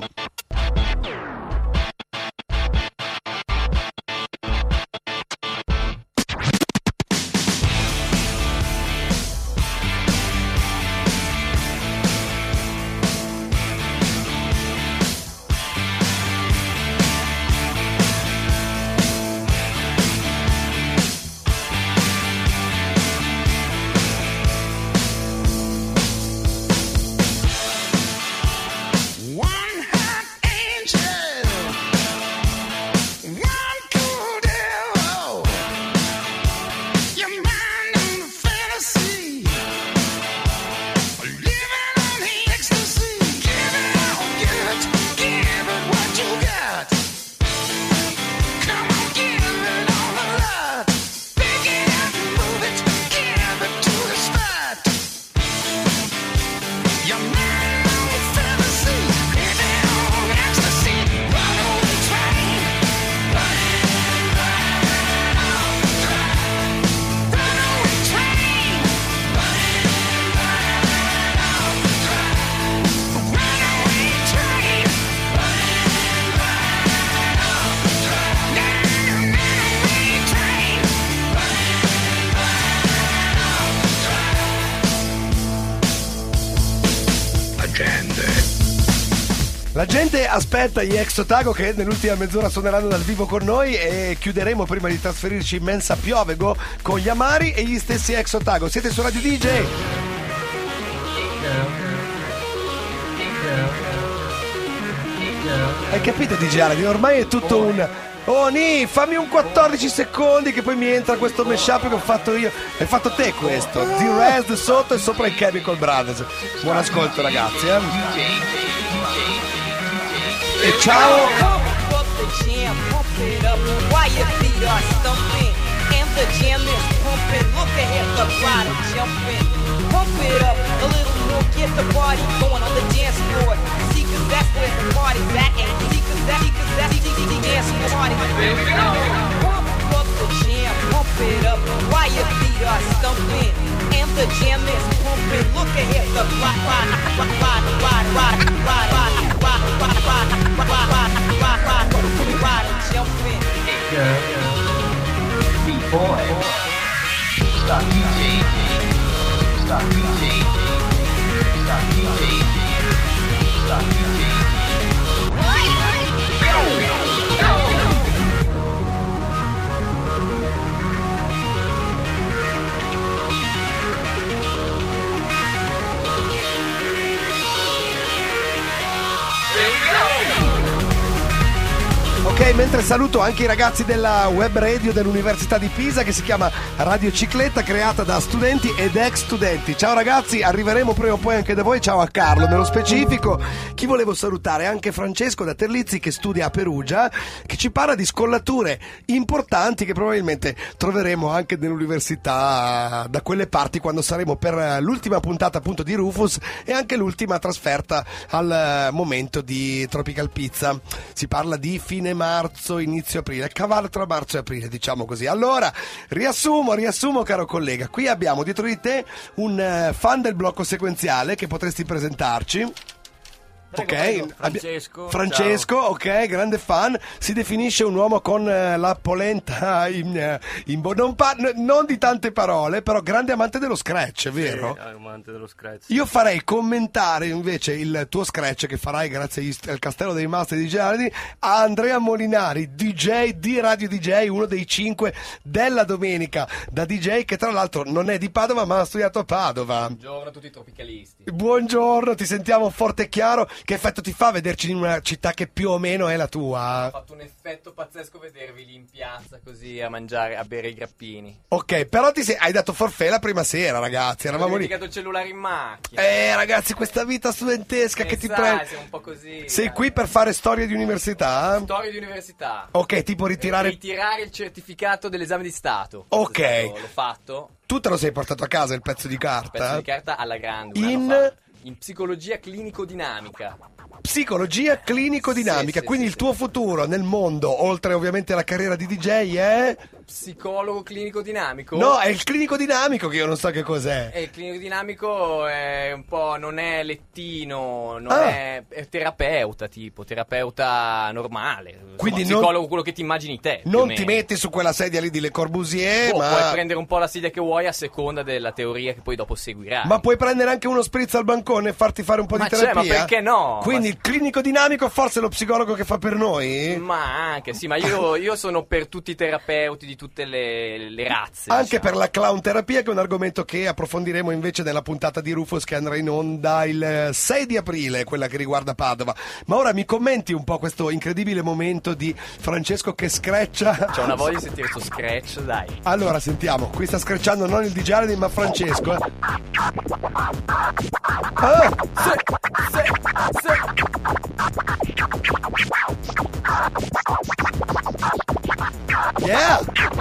La gente aspetta gli Ex Otago che nell'ultima mezz'ora suoneranno dal vivo con noi e chiuderemo prima di trasferirci in Mensa Piovego con gli Amari e gli stessi Ex Otago. Siete su Radio DJ. Hai capito DJ Aladdin? Ormai è tutto un... Oh Ni, fammi un 14 secondi che poi mi entra questo mashup che ho fatto io. Hai fatto te questo. D-Rez sotto e sopra i Chemical Brothers. Buon ascolto ragazzi, E ciao! That's where the party's at, and because that's the dance party. Pump up the jam, pump it up, while your feet are stumping, and the jam is pumping. Look ahead, the ride and jumping. B-boy, stop DJ, stop DJ, stop DJ. Ok, mentre saluto anche i ragazzi della web radio dell'Università di Pisa che si chiama Radio Cicletta, creata da studenti ed ex studenti. Ciao ragazzi, arriveremo prima o poi anche da voi. Ciao a Carlo nello specifico. Chi volevo salutare? Anche Francesco da Terlizzi che studia a Perugia, che ci parla di scollature importanti che probabilmente troveremo anche nell'università da quelle parti quando saremo per l'ultima puntata appunto di Rufus e anche l'ultima trasferta al momento di Tropical Pizza. Si parla di fine marzo, inizio aprile, cavallo tra marzo e aprile, diciamo così. Allora, riassumo caro collega, qui abbiamo dietro di te un fan del blocco sequenziale che potresti presentarci. Ok, Francesco, ok, grande fan. Si definisce un uomo con la polenta non di tante parole, però grande amante dello scratch, è vero? Sì, amante dello scratch. Io farei commentare invece il tuo scratch che farai grazie al Castello dei Master di Giardi a Andrea Molinari, DJ di Radio DJ, uno dei 5 della domenica da DJ, che tra l'altro non è di Padova ma ha studiato a Padova. Buongiorno a tutti i tropicalisti. Buongiorno, ti sentiamo forte e chiaro. Che effetto ti fa vederci in una città che più o meno è la tua? Ha fatto un effetto pazzesco vedervi lì in piazza così a mangiare, a bere i grappini. Ok, però hai dato forfè la prima sera, ragazzi. Eravamo lì. Ho dimenticato il cellulare in macchina. Ragazzi, questa vita studentesca che ti prende. Siamo un po' così. Sei qui per fare storia di università? Storia di università. Ok, tipo ritirare il certificato dell'esame di Stato. Ok. L'ho fatto. Tu te lo sei portato a casa il pezzo di carta? Il pezzo di carta alla grande. In psicologia clinico-dinamica. Psicologia clinico-dinamica, sì, quindi il tuo futuro nel mondo, oltre ovviamente alla carriera di DJ, è... Psicologo clinico dinamico? No, è il clinico dinamico che io non so che cos'è. Il clinico dinamico è un po', non è lettino, è terapeuta, tipo terapeuta normale. Quindi psicologo, quello che ti immagini te. Non ti metti su quella sedia lì di Le Corbusier, ma puoi prendere un po' la sedia che vuoi a seconda della teoria che poi dopo seguirai. Ma puoi prendere anche uno spritz al bancone e farti fare un po' di terapia? Ma perché no? Quindi il clinico dinamico forse è lo psicologo che fa per noi? Ma anche, sì, ma io sono per tutti i terapeuti di tutte le razze. Anche per la clown terapia, che è un argomento che approfondiremo invece nella puntata di Rufus che andrà in onda il 6 di aprile, quella che riguarda Padova. Ma ora mi commenti un po' questo incredibile momento di Francesco che screccia. C'ho una voglia di sentire questo scratch, dai. Allora sentiamo, qui sta screcciando non il DJ Aladdin ma Francesco. Yeah!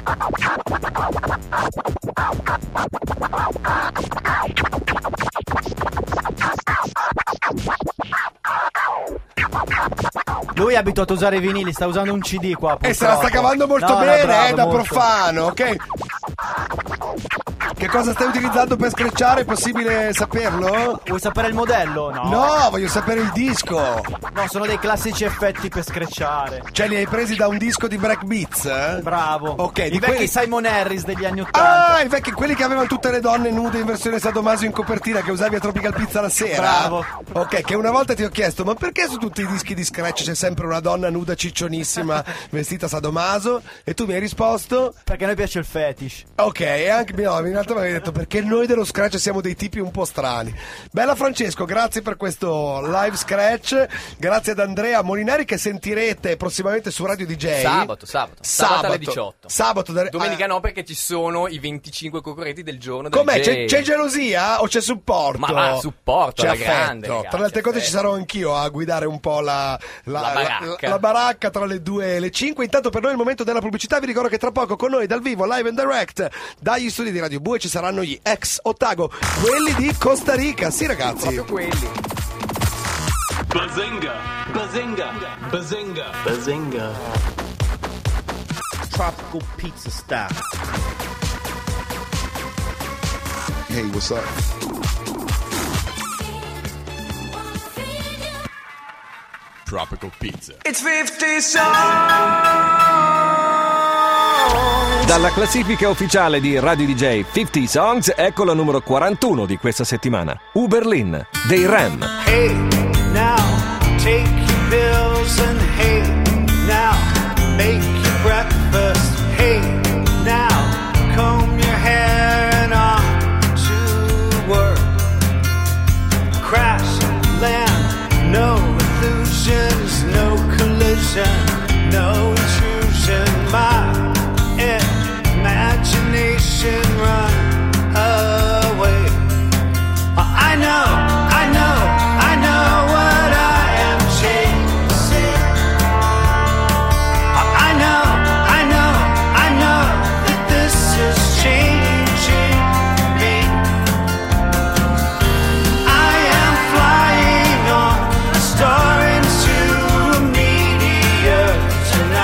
Lui è abituato a usare i vinili, sta usando un CD qua. E se la sta cavando molto bene, bravo, da molto profano, ok? cosa stai utilizzando per scratchare? È possibile saperlo? Vuoi sapere il modello? No. No, voglio sapere il disco. No, sono dei classici effetti per scratchare. Cioè li hai presi da un disco di breakbeats? Bravo. Ok, I di vecchi quelli... Simon Harris degli anni 80. Ah, i vecchi, quelli che avevano tutte le donne nude in versione sadomaso in copertina che usavi a Tropical Pizza la sera. Bravo. Ok, che una volta ti ho chiesto, ma perché su tutti i dischi di scratch c'è sempre una donna nuda ciccionissima vestita sadomaso? E tu mi hai risposto... Perché a noi piace il fetish. Ok, e anche no, in realtà mi avevi detto perché noi dello scratch siamo dei tipi un po' strani. Bella Francesco, grazie per questo live scratch. Grazie ad Andrea Molinari che sentirete prossimamente su Radio DJ. Sabato alle 18. Domenica no, perché ci sono i 25 concorrenti del giorno del Com'è? DJ. C'è gelosia o c'è supporto? Ma supporto, c'è alla affetto. grande, ragazzi, Tra le altre cose ci sarò anch'io a guidare un po' la baracca tra le 2 e le 5. Intanto per noi è il momento della pubblicità. Vi ricordo che tra poco con noi dal vivo, live and direct dagli studi di Radio Bue ci saranno gli ex Otago, quelli di Costa Rica. Sì ragazzi, proprio quelli. Bazinga, bazinga, bazinga, bazinga. Tropical pizza style. Hey, what's up? Tropical pizza. It's 50 songs. Dalla classifica ufficiale di Radio DJ 50 Songs, ecco la numero 41 di questa settimana. Uberlin, dei Ram. Hey, now, take your pills and hey, now, make your breakfast. Hey, now, comb your hair and on to work. Crash, land, no illusions, no collision, no intrusion. My imagination run away. I know what I am chasing. I know that this is changing me. I am flying on a star into a meteor tonight.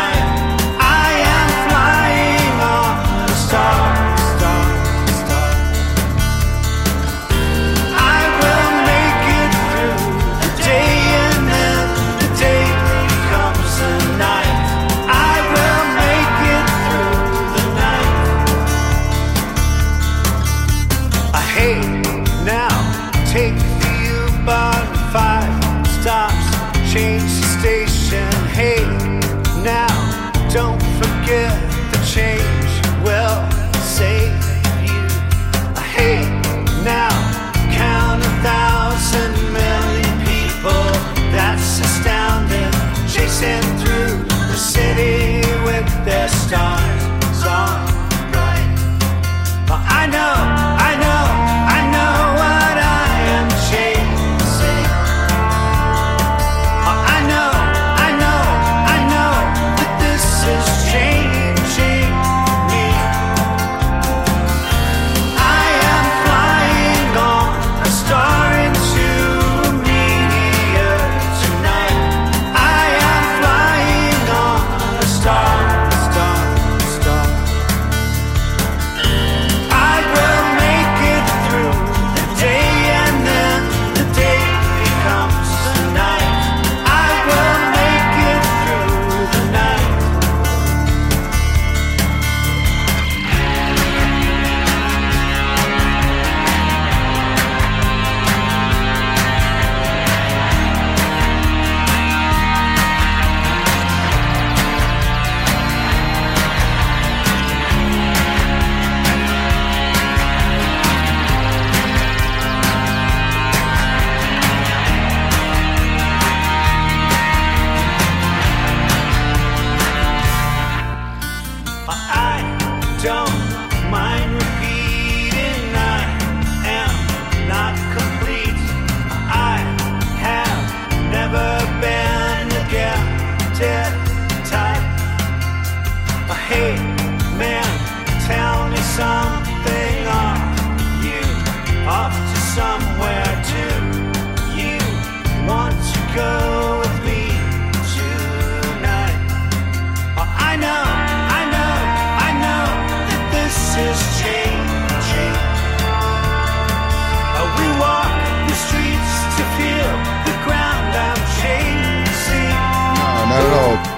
però...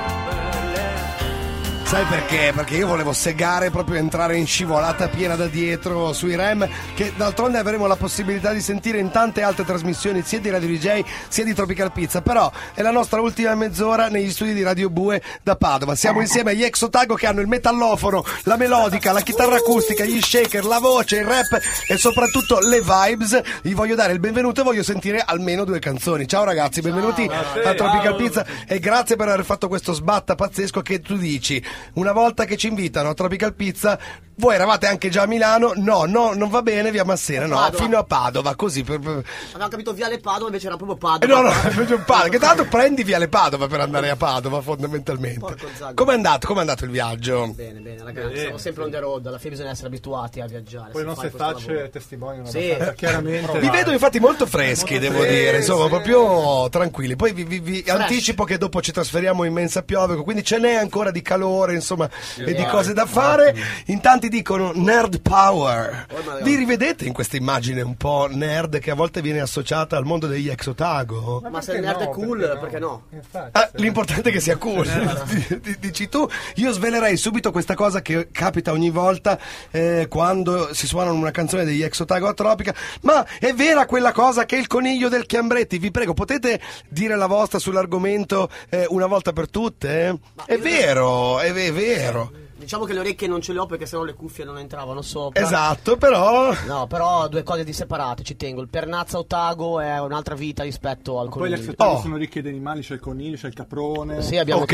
Sai perché? Perché io volevo segare, proprio entrare in scivolata piena da dietro sui Rem, che d'altronde avremo la possibilità di sentire in tante altre trasmissioni, sia di Radio DJ sia di Tropical Pizza. Però è la nostra ultima mezz'ora negli studi di Radio Bue da Padova. Siamo insieme agli Ex Otago, che hanno il metallofono, la melodica, la chitarra acustica, gli shaker, la voce, il rap e soprattutto le vibes. Gli voglio dare il benvenuto e voglio sentire almeno 2 canzoni. Ciao ragazzi, benvenuti a Tropical Pizza e grazie per aver fatto questo sbatta pazzesco che tu dici. Una volta che ci invitano a Tropical Pizza, voi eravate anche già a Milano? No, non va bene, via Massena, no, Padova. fino a Padova, così. Avevamo capito Viale Padova, invece era proprio Padova. No, invece un Padova, che tra l'altro prendi Viale Padova per andare a Padova, fondamentalmente. Com'è andato il viaggio? Bene, ragazzi, siamo sempre on the road, alla fine bisogna essere abituati a viaggiare. Poi le nostre facce testimoniano, sì, chiaramente. Vi vedo infatti molto freschi, devo dire, insomma, proprio tranquilli. Poi vi anticipo che dopo ci trasferiamo in Mensa Pioveco, quindi ce n'è ancora di calore, insomma, e di cose da fare. In tanti dicono nerd power. Vi rivedete in questa immagine un po' nerd che a volte viene associata al mondo degli Ex Otago? Ma se il nerd è cool, perché no? L'importante è che sia cool. Dici tu. Io svelerei subito questa cosa che capita ogni volta quando si suona una canzone degli Ex Otago a Tropica. Ma è vera quella cosa che il coniglio del Chiambretti? Vi prego, potete dire la vostra sull'argomento una volta per tutte? È vero. Diciamo che le orecchie non ce le ho perché sennò le cuffie non entravano sopra. Esatto, però... No, però 2 cose di separate, ci tengo. Il pernazza Otago è un'altra vita rispetto al coniglio. Poi gli Ex Otago sono ricchi di animali, c'è il coniglio, c'è il caprone. Sì, abbiamo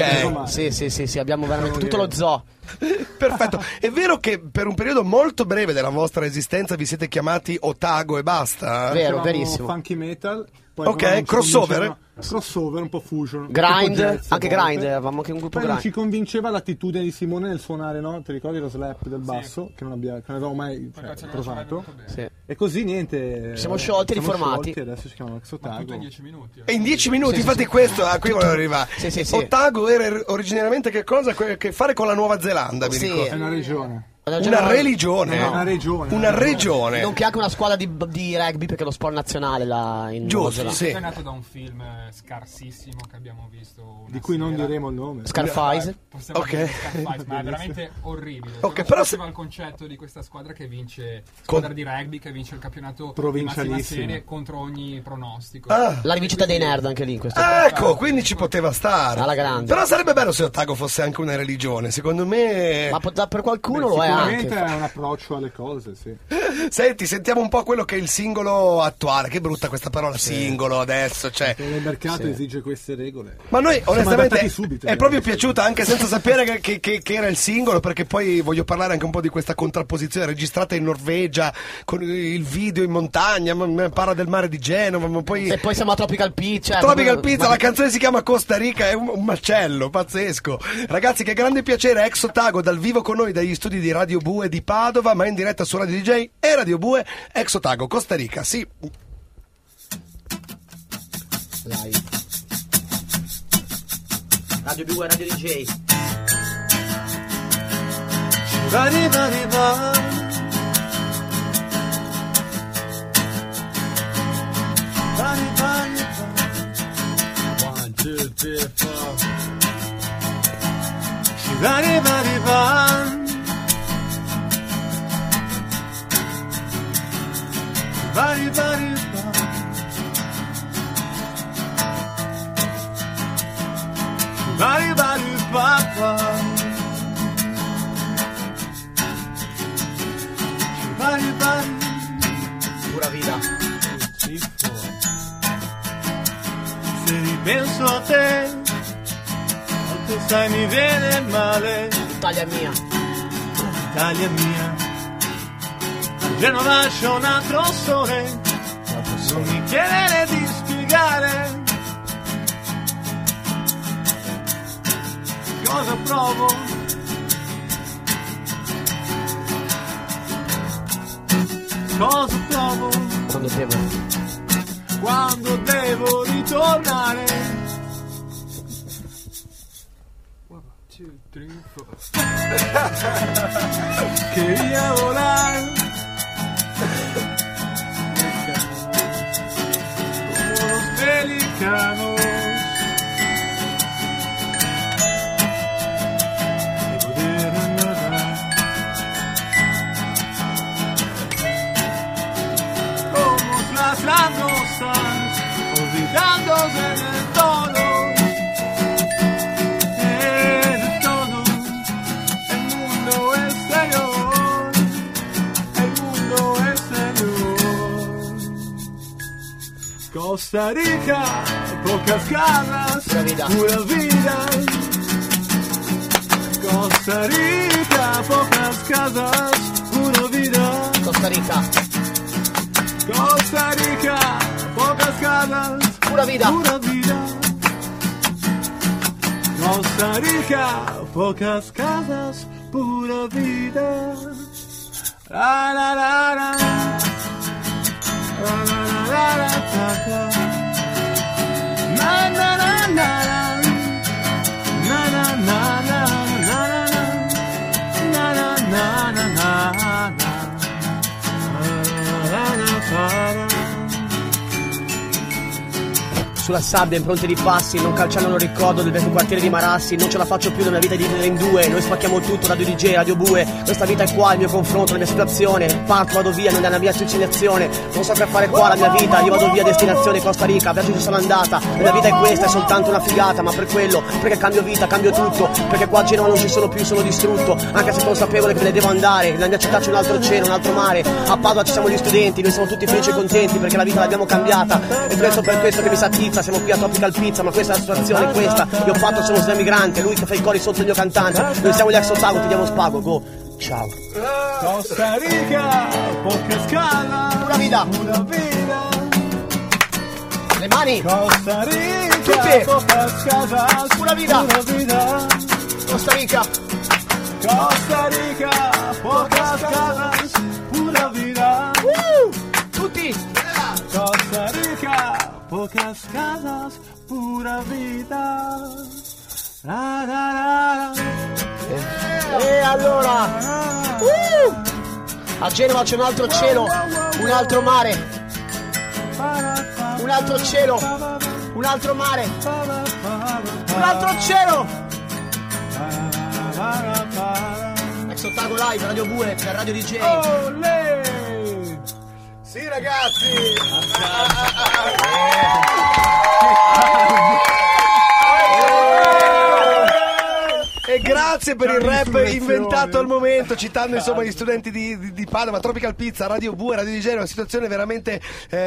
sì, abbiamo veramente tutto lo zoo. Perfetto. È vero che per un periodo molto breve della vostra esistenza vi siete chiamati Otago e basta? Vero, verissimo. Funky metal. Ok, crossover un po' fusion, grind, jazz, anche grind, avevamo anche un gruppo grind. Non ci convinceva l'attitudine di Simone nel suonare, no? Ti ricordi lo slap del basso? Che non avevamo mai provato. Sì. E così niente. Siamo sciolti, riformati. Adesso si chiamano Ex Otago. In 10 minuti. E in 10 minuti, infatti, questo qui volevo arrivare. Sì. Otago era originariamente che cosa? Che fare con la Nuova Zelanda, mi ricordo. È una regione. Una religione. Una regione. Nonché anche una squadra di rugby perché è lo sport nazionale là in Giusto, sì. È nato da un film scarsissimo che abbiamo visto di cui non diremo il nome. Scarface. Scarface, ma è veramente orribile. Però il concetto di questa squadra che vince squadra di rugby che vince il campionato di massima serie contro ogni pronostico. La rivincita dei nerd anche lì in questo ecco, quindi ci poteva stare. Alla grande. Però sarebbe bello se Otago fosse anche una religione, secondo me. Ma per qualcuno lo è. Sicuramente è un approccio alle cose, sì. Senti, sentiamo un po' quello che è il singolo attuale. Che brutta questa parola singolo adesso, cioè. Il mercato esige queste regole. Ma noi onestamente subito, è proprio piaciuta, anche senza sapere che era il singolo, perché poi voglio parlare anche un po' di questa contrapposizione registrata in Norvegia con il video in montagna, parla del mare di Genova, ma poi e poi siamo a Tropical Pizza. Tropical Pizza, la canzone si chiama Costa Rica, è un macello pazzesco. Ragazzi, che grande piacere, Ex Otago dal vivo con noi dagli studi di Radio Bue di Padova, ma in diretta su Radio DJ e Radio Bue. Ex Otago, Costa Rica, sì. Live. Radio Bue, Radio DJ. One, two, three, four. Pura vita. Se ripenso a te, volte sai mi viene male. Italia mia. Italia mia. A Genova c'è un altro sole. Non mi chiedere di spiegare cosa provo. Cosa provo quando devo ritornare. 1, 2, 3, 4. Quería volar como los pelicanos. Costa Rica, pocas caras, pura vida. Costa Rica, pocas casas, pura vida. Costa Rica, Costa Rica, pocas casas, pura vida. Costa Rica, pocas casas, pura vida. La la la la. La la la la la. Na na na na. Na na na na na na na na na. Sulla sabbia, impronte di passi, non calciando non ricordo del vecchio quartiere di Marassi. Non ce la faccio più, la mia vita è dividere in due. Noi spacchiamo tutto, Radio DJ, Radio Bue. Questa vita è qua, il mio confronto, la mia situazione. Parto, vado via, non è la mia suicidazione. Non so che fare qua la mia vita, io vado via, destinazione Costa Rica. Viaggio ci sono andata, la mia vita è questa, è soltanto una figata. Ma per quello, perché cambio vita, cambio tutto. Perché qua a Genova non ci sono più, sono distrutto. Anche se consapevole che me ne devo andare. Nella mia città c'è un altro cielo, un altro mare. A Padova ci siamo gli studenti, noi siamo tutti felici e contenti perché la vita l'abbiamo cambiata. E penso per questo che mi sa pizza, siamo qui a Tropical Pizza, ma questa è la situazione, questa. Io ho fatto, sono un migrante, lui che fa i cori sotto il mio cantante. Noi siamo gli ex Otago, ti diamo spago, go. Ciao. Costa Rica, pocas caras, pura vida. Le mani. Costa Rica, tutti. Pocas casas, pura vida. Costa Rica. Costa Rica, pocas casas, pura vida. Tutti. Costa Rica, pocas casas, pura vida. La, la, la, la. E allora a Genova c'è un altro cielo, un altro mare, un altro cielo, un altro mare, un altro cielo. Ex Otago Live, Radio Bue, per Radio DJ. Olè! Sì ragazzi! E grazie per il rap inventato al momento, citando insomma gli studenti di Padova, Tropical Pizza, Radio Bue, Radio DJ, una situazione veramente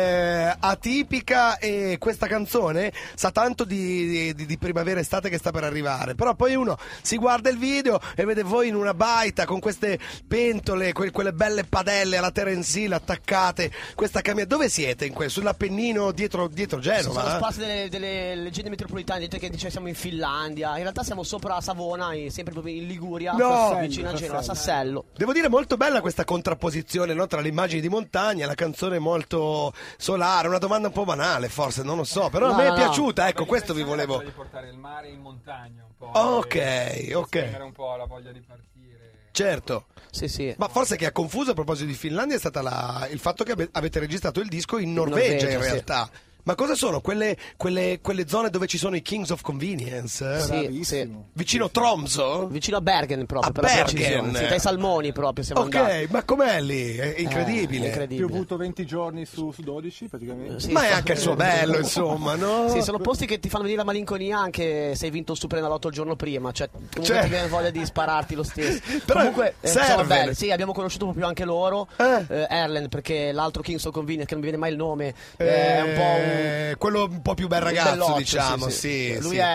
atipica, e questa canzone sa tanto di primavera estate che sta per arrivare, però poi uno si guarda il video e vede voi in una baita con queste pentole, quelle belle padelle alla Terenzile attaccate, questa camionetta. Dove siete? Sull'Appennino dietro Genova? Sono sparse delle leggende metropolitane, dite che dice siamo in Finlandia, in realtà siamo sopra Savona, sempre proprio in Liguria, vicino a Genova, Sassello. Devo dire molto bella questa contrapposizione, no? Tra le immagini di montagna e la canzone molto solare. Una domanda un po' banale forse, non lo so, però a me è piaciuta, ecco, questo vi volevo di portare il mare in montagna un po'. Ok. Esprimere un po' la voglia di partire. Certo. Sì. Ma forse che ha confuso a proposito di Finlandia è stata il fatto che avete registrato il disco in Norvegia in realtà. Sì. Ma cosa sono? Quelle zone dove ci sono i Kings of Convenience? Sì. Vicino Tromsø? Vicino a Bergen proprio, per Bergen. la precisione. Sì, dai Salmoni proprio siamo andati. Ma com'è lì? È incredibile. Ho piovuto 20 giorni su 12 praticamente. Sì, ma è anche il suo bello, insomma, no? Sì, sono posti che ti fanno venire la malinconia anche se hai vinto il Superenalotto il giorno prima. Cioè, comunque ti viene voglia di spararti lo stesso. Però comunque sono belli. Sì, abbiamo conosciuto proprio anche loro. Erlen, perché l'altro Kings of Convenience, che non mi viene mai il nome, è un po' quello un po' più bel ragazzo, belloccio, diciamo. Lui è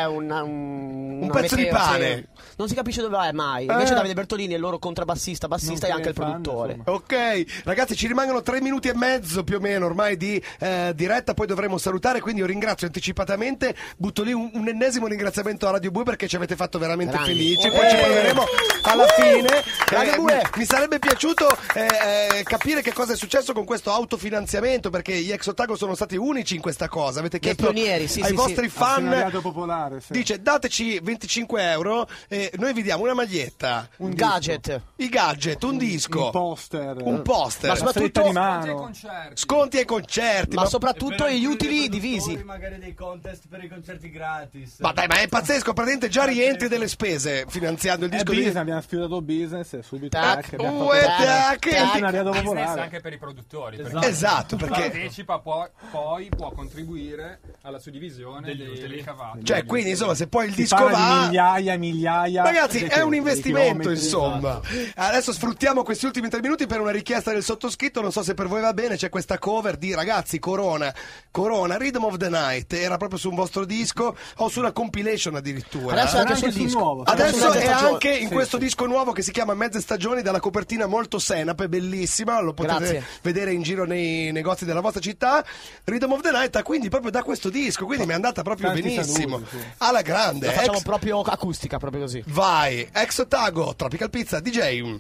un pezzo di pane. Non si capisce dove è mai. Invece Davide Bertolini è il loro contrabbassista, bassista e anche il produttore. Insomma. Ok, ragazzi, ci rimangono 3 minuti e mezzo più o meno ormai di diretta, poi dovremo salutare, quindi io ringrazio anticipatamente, butto lì un ennesimo ringraziamento a Radio Bue perché ci avete fatto veramente felici, poi ci proveremo alla fine. Mi sarebbe piaciuto capire che cosa è successo con questo autofinanziamento, perché gli ex Otago sono stati unici in questa cosa. Avete chiesto ai vostri fan, popolare, dice dateci 25 euro e noi vi diamo una maglietta, un gadget, i gadget, un disco, un poster, ma soprattutto sconti ai concerti, ma soprattutto gli utili divisi, magari dei contest per i concerti gratis. Ma dai, ma è pazzesco, praticamente già rientri delle spese finanziando il disco. Abbiamo sfidato business e subito anche popolare. Anche per i produttori, esatto, perché partecipa, poi può contribuire alla suddivisione dei ricavati. Cioè, quindi insomma, se poi il Si disco parla di va, migliaia. ragazzi, di è un di investimento, chilometri, insomma. esatto. Adesso sfruttiamo questi ultimi 3 minuti per una richiesta del sottoscritto. Non so se per voi va bene. C'è questa cover di, ragazzi, Corona, Rhythm of the Night. Era proprio su un vostro disco o su una compilation addirittura. Adesso è anche sul disco. nuovo. Adesso è anche in Sì, questo sì. disco nuovo che si chiama Mezze Stagioni, dalla copertina molto senape, bellissima, lo potete Grazie. vedere in giro nei negozi della vostra città. Rhythm of the Night, quindi proprio da questo disco, quindi mi è andata proprio Tanti benissimo. saluti, sì. Alla grande. La facciamo proprio acustica, proprio così. Vai, Ex Otago, Tropical Pizza, DJ.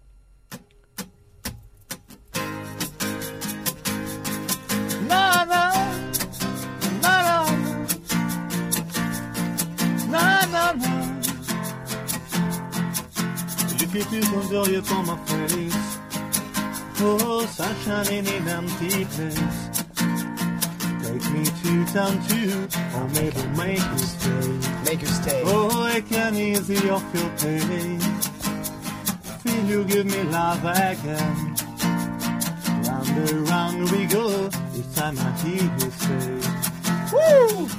Na na na na na na. You keep you joyous on my face. Oh, sunshine in an empty place. Take me to town too, or maybe make you stay. Make you stay. Oh, I can ease off your pain. Feel you give me love again. Round and round we go. Each time I hear you say, Woo!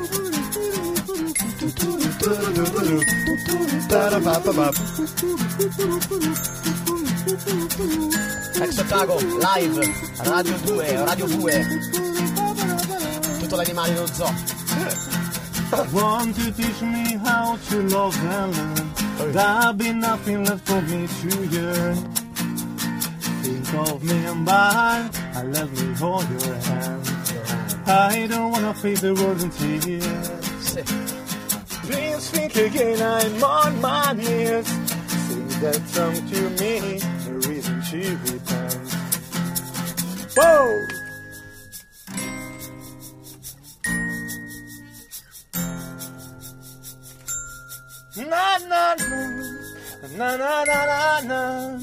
Ex Otago, live, Radio 2, Radio 2. Tutto l'animale dello zoo. want to teach me how to love and learn. There'll be nothing left for me to yearn. Think of me and by, I let me hold your hand. I don't wanna face the world in tears. Please think again, I'm on my knees. Sing that song to me, a reason to repent. Whoa! Na na na na na na na.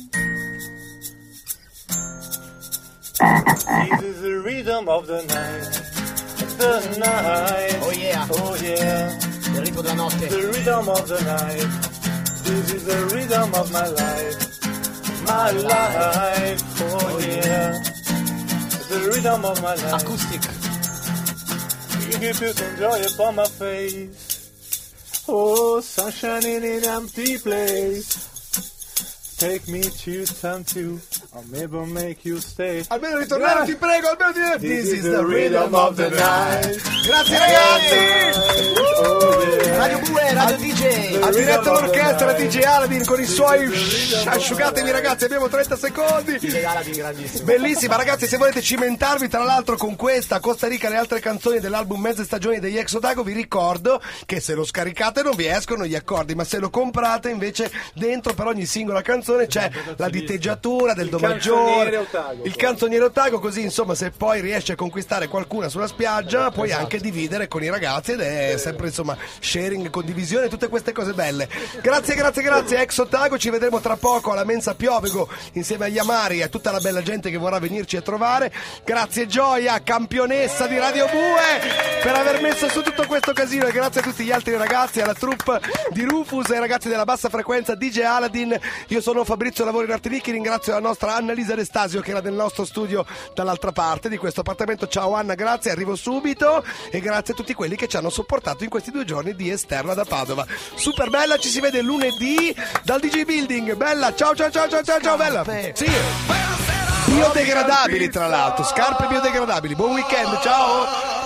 This is the rhythm of the night. The night. Oh yeah. Oh yeah. Il ritmo della notte. The rhythm of the night. This is the rhythm of my life. My life. Oh yeah. The rhythm of my life. Acoustic. You give you some joy upon my face. Oh, sunshine in an empty place. Take me to town too, or maybe I'll make you stay. Almeno ritornare, ti prego, almeno di... This is the rhythm of the night. Grazie ragazzi! Radio 2, Radio DJ. Ha diretto l'orchestra DJ Aladdin con i suoi asciugatevi ragazzi, abbiamo 30 secondi. DJ Aladdin grandissimo. Bellissima ragazzi, se volete cimentarvi tra l'altro con questa, Costa Rica e le altre canzoni dell'album Mezze Stagioni degli Ex Otago, vi ricordo che se lo scaricate non vi escono gli accordi, ma se lo comprate invece dentro per ogni singola canzone c'è la diteggiatura del do maggiore, il canzoniere Otago, così insomma se poi riesci a conquistare qualcuna sulla spiaggia puoi anche dividere con i ragazzi ed è sempre insomma sharing, condivisione, tutte queste cose belle. Grazie Ex Otago, ci vedremo tra poco alla Mensa Piovego insieme agli Amari e a tutta la bella gente che vorrà venirci a trovare. Grazie Gioia, campionessa di Radio Bue, per aver messo su tutto questo casino, e grazie a tutti gli altri ragazzi, alla troupe di Rufus, ai ragazzi della bassa frequenza, DJ Aladdin. Io sono Fabrizio Lavori in Artinicchi, ringrazio la nostra Annalisa Destasio che era nel nostro studio dall'altra parte di questo appartamento. Ciao Anna, grazie, arrivo subito, e grazie a tutti quelli che ci hanno sopportato in questi 2 giorni di esterna da Padova. Super bella, ci si vede lunedì dal DJ Building. Bella, ciao bella. Sì. Biodegradabili tra l'altro, scarpe biodegradabili. Buon weekend, ciao.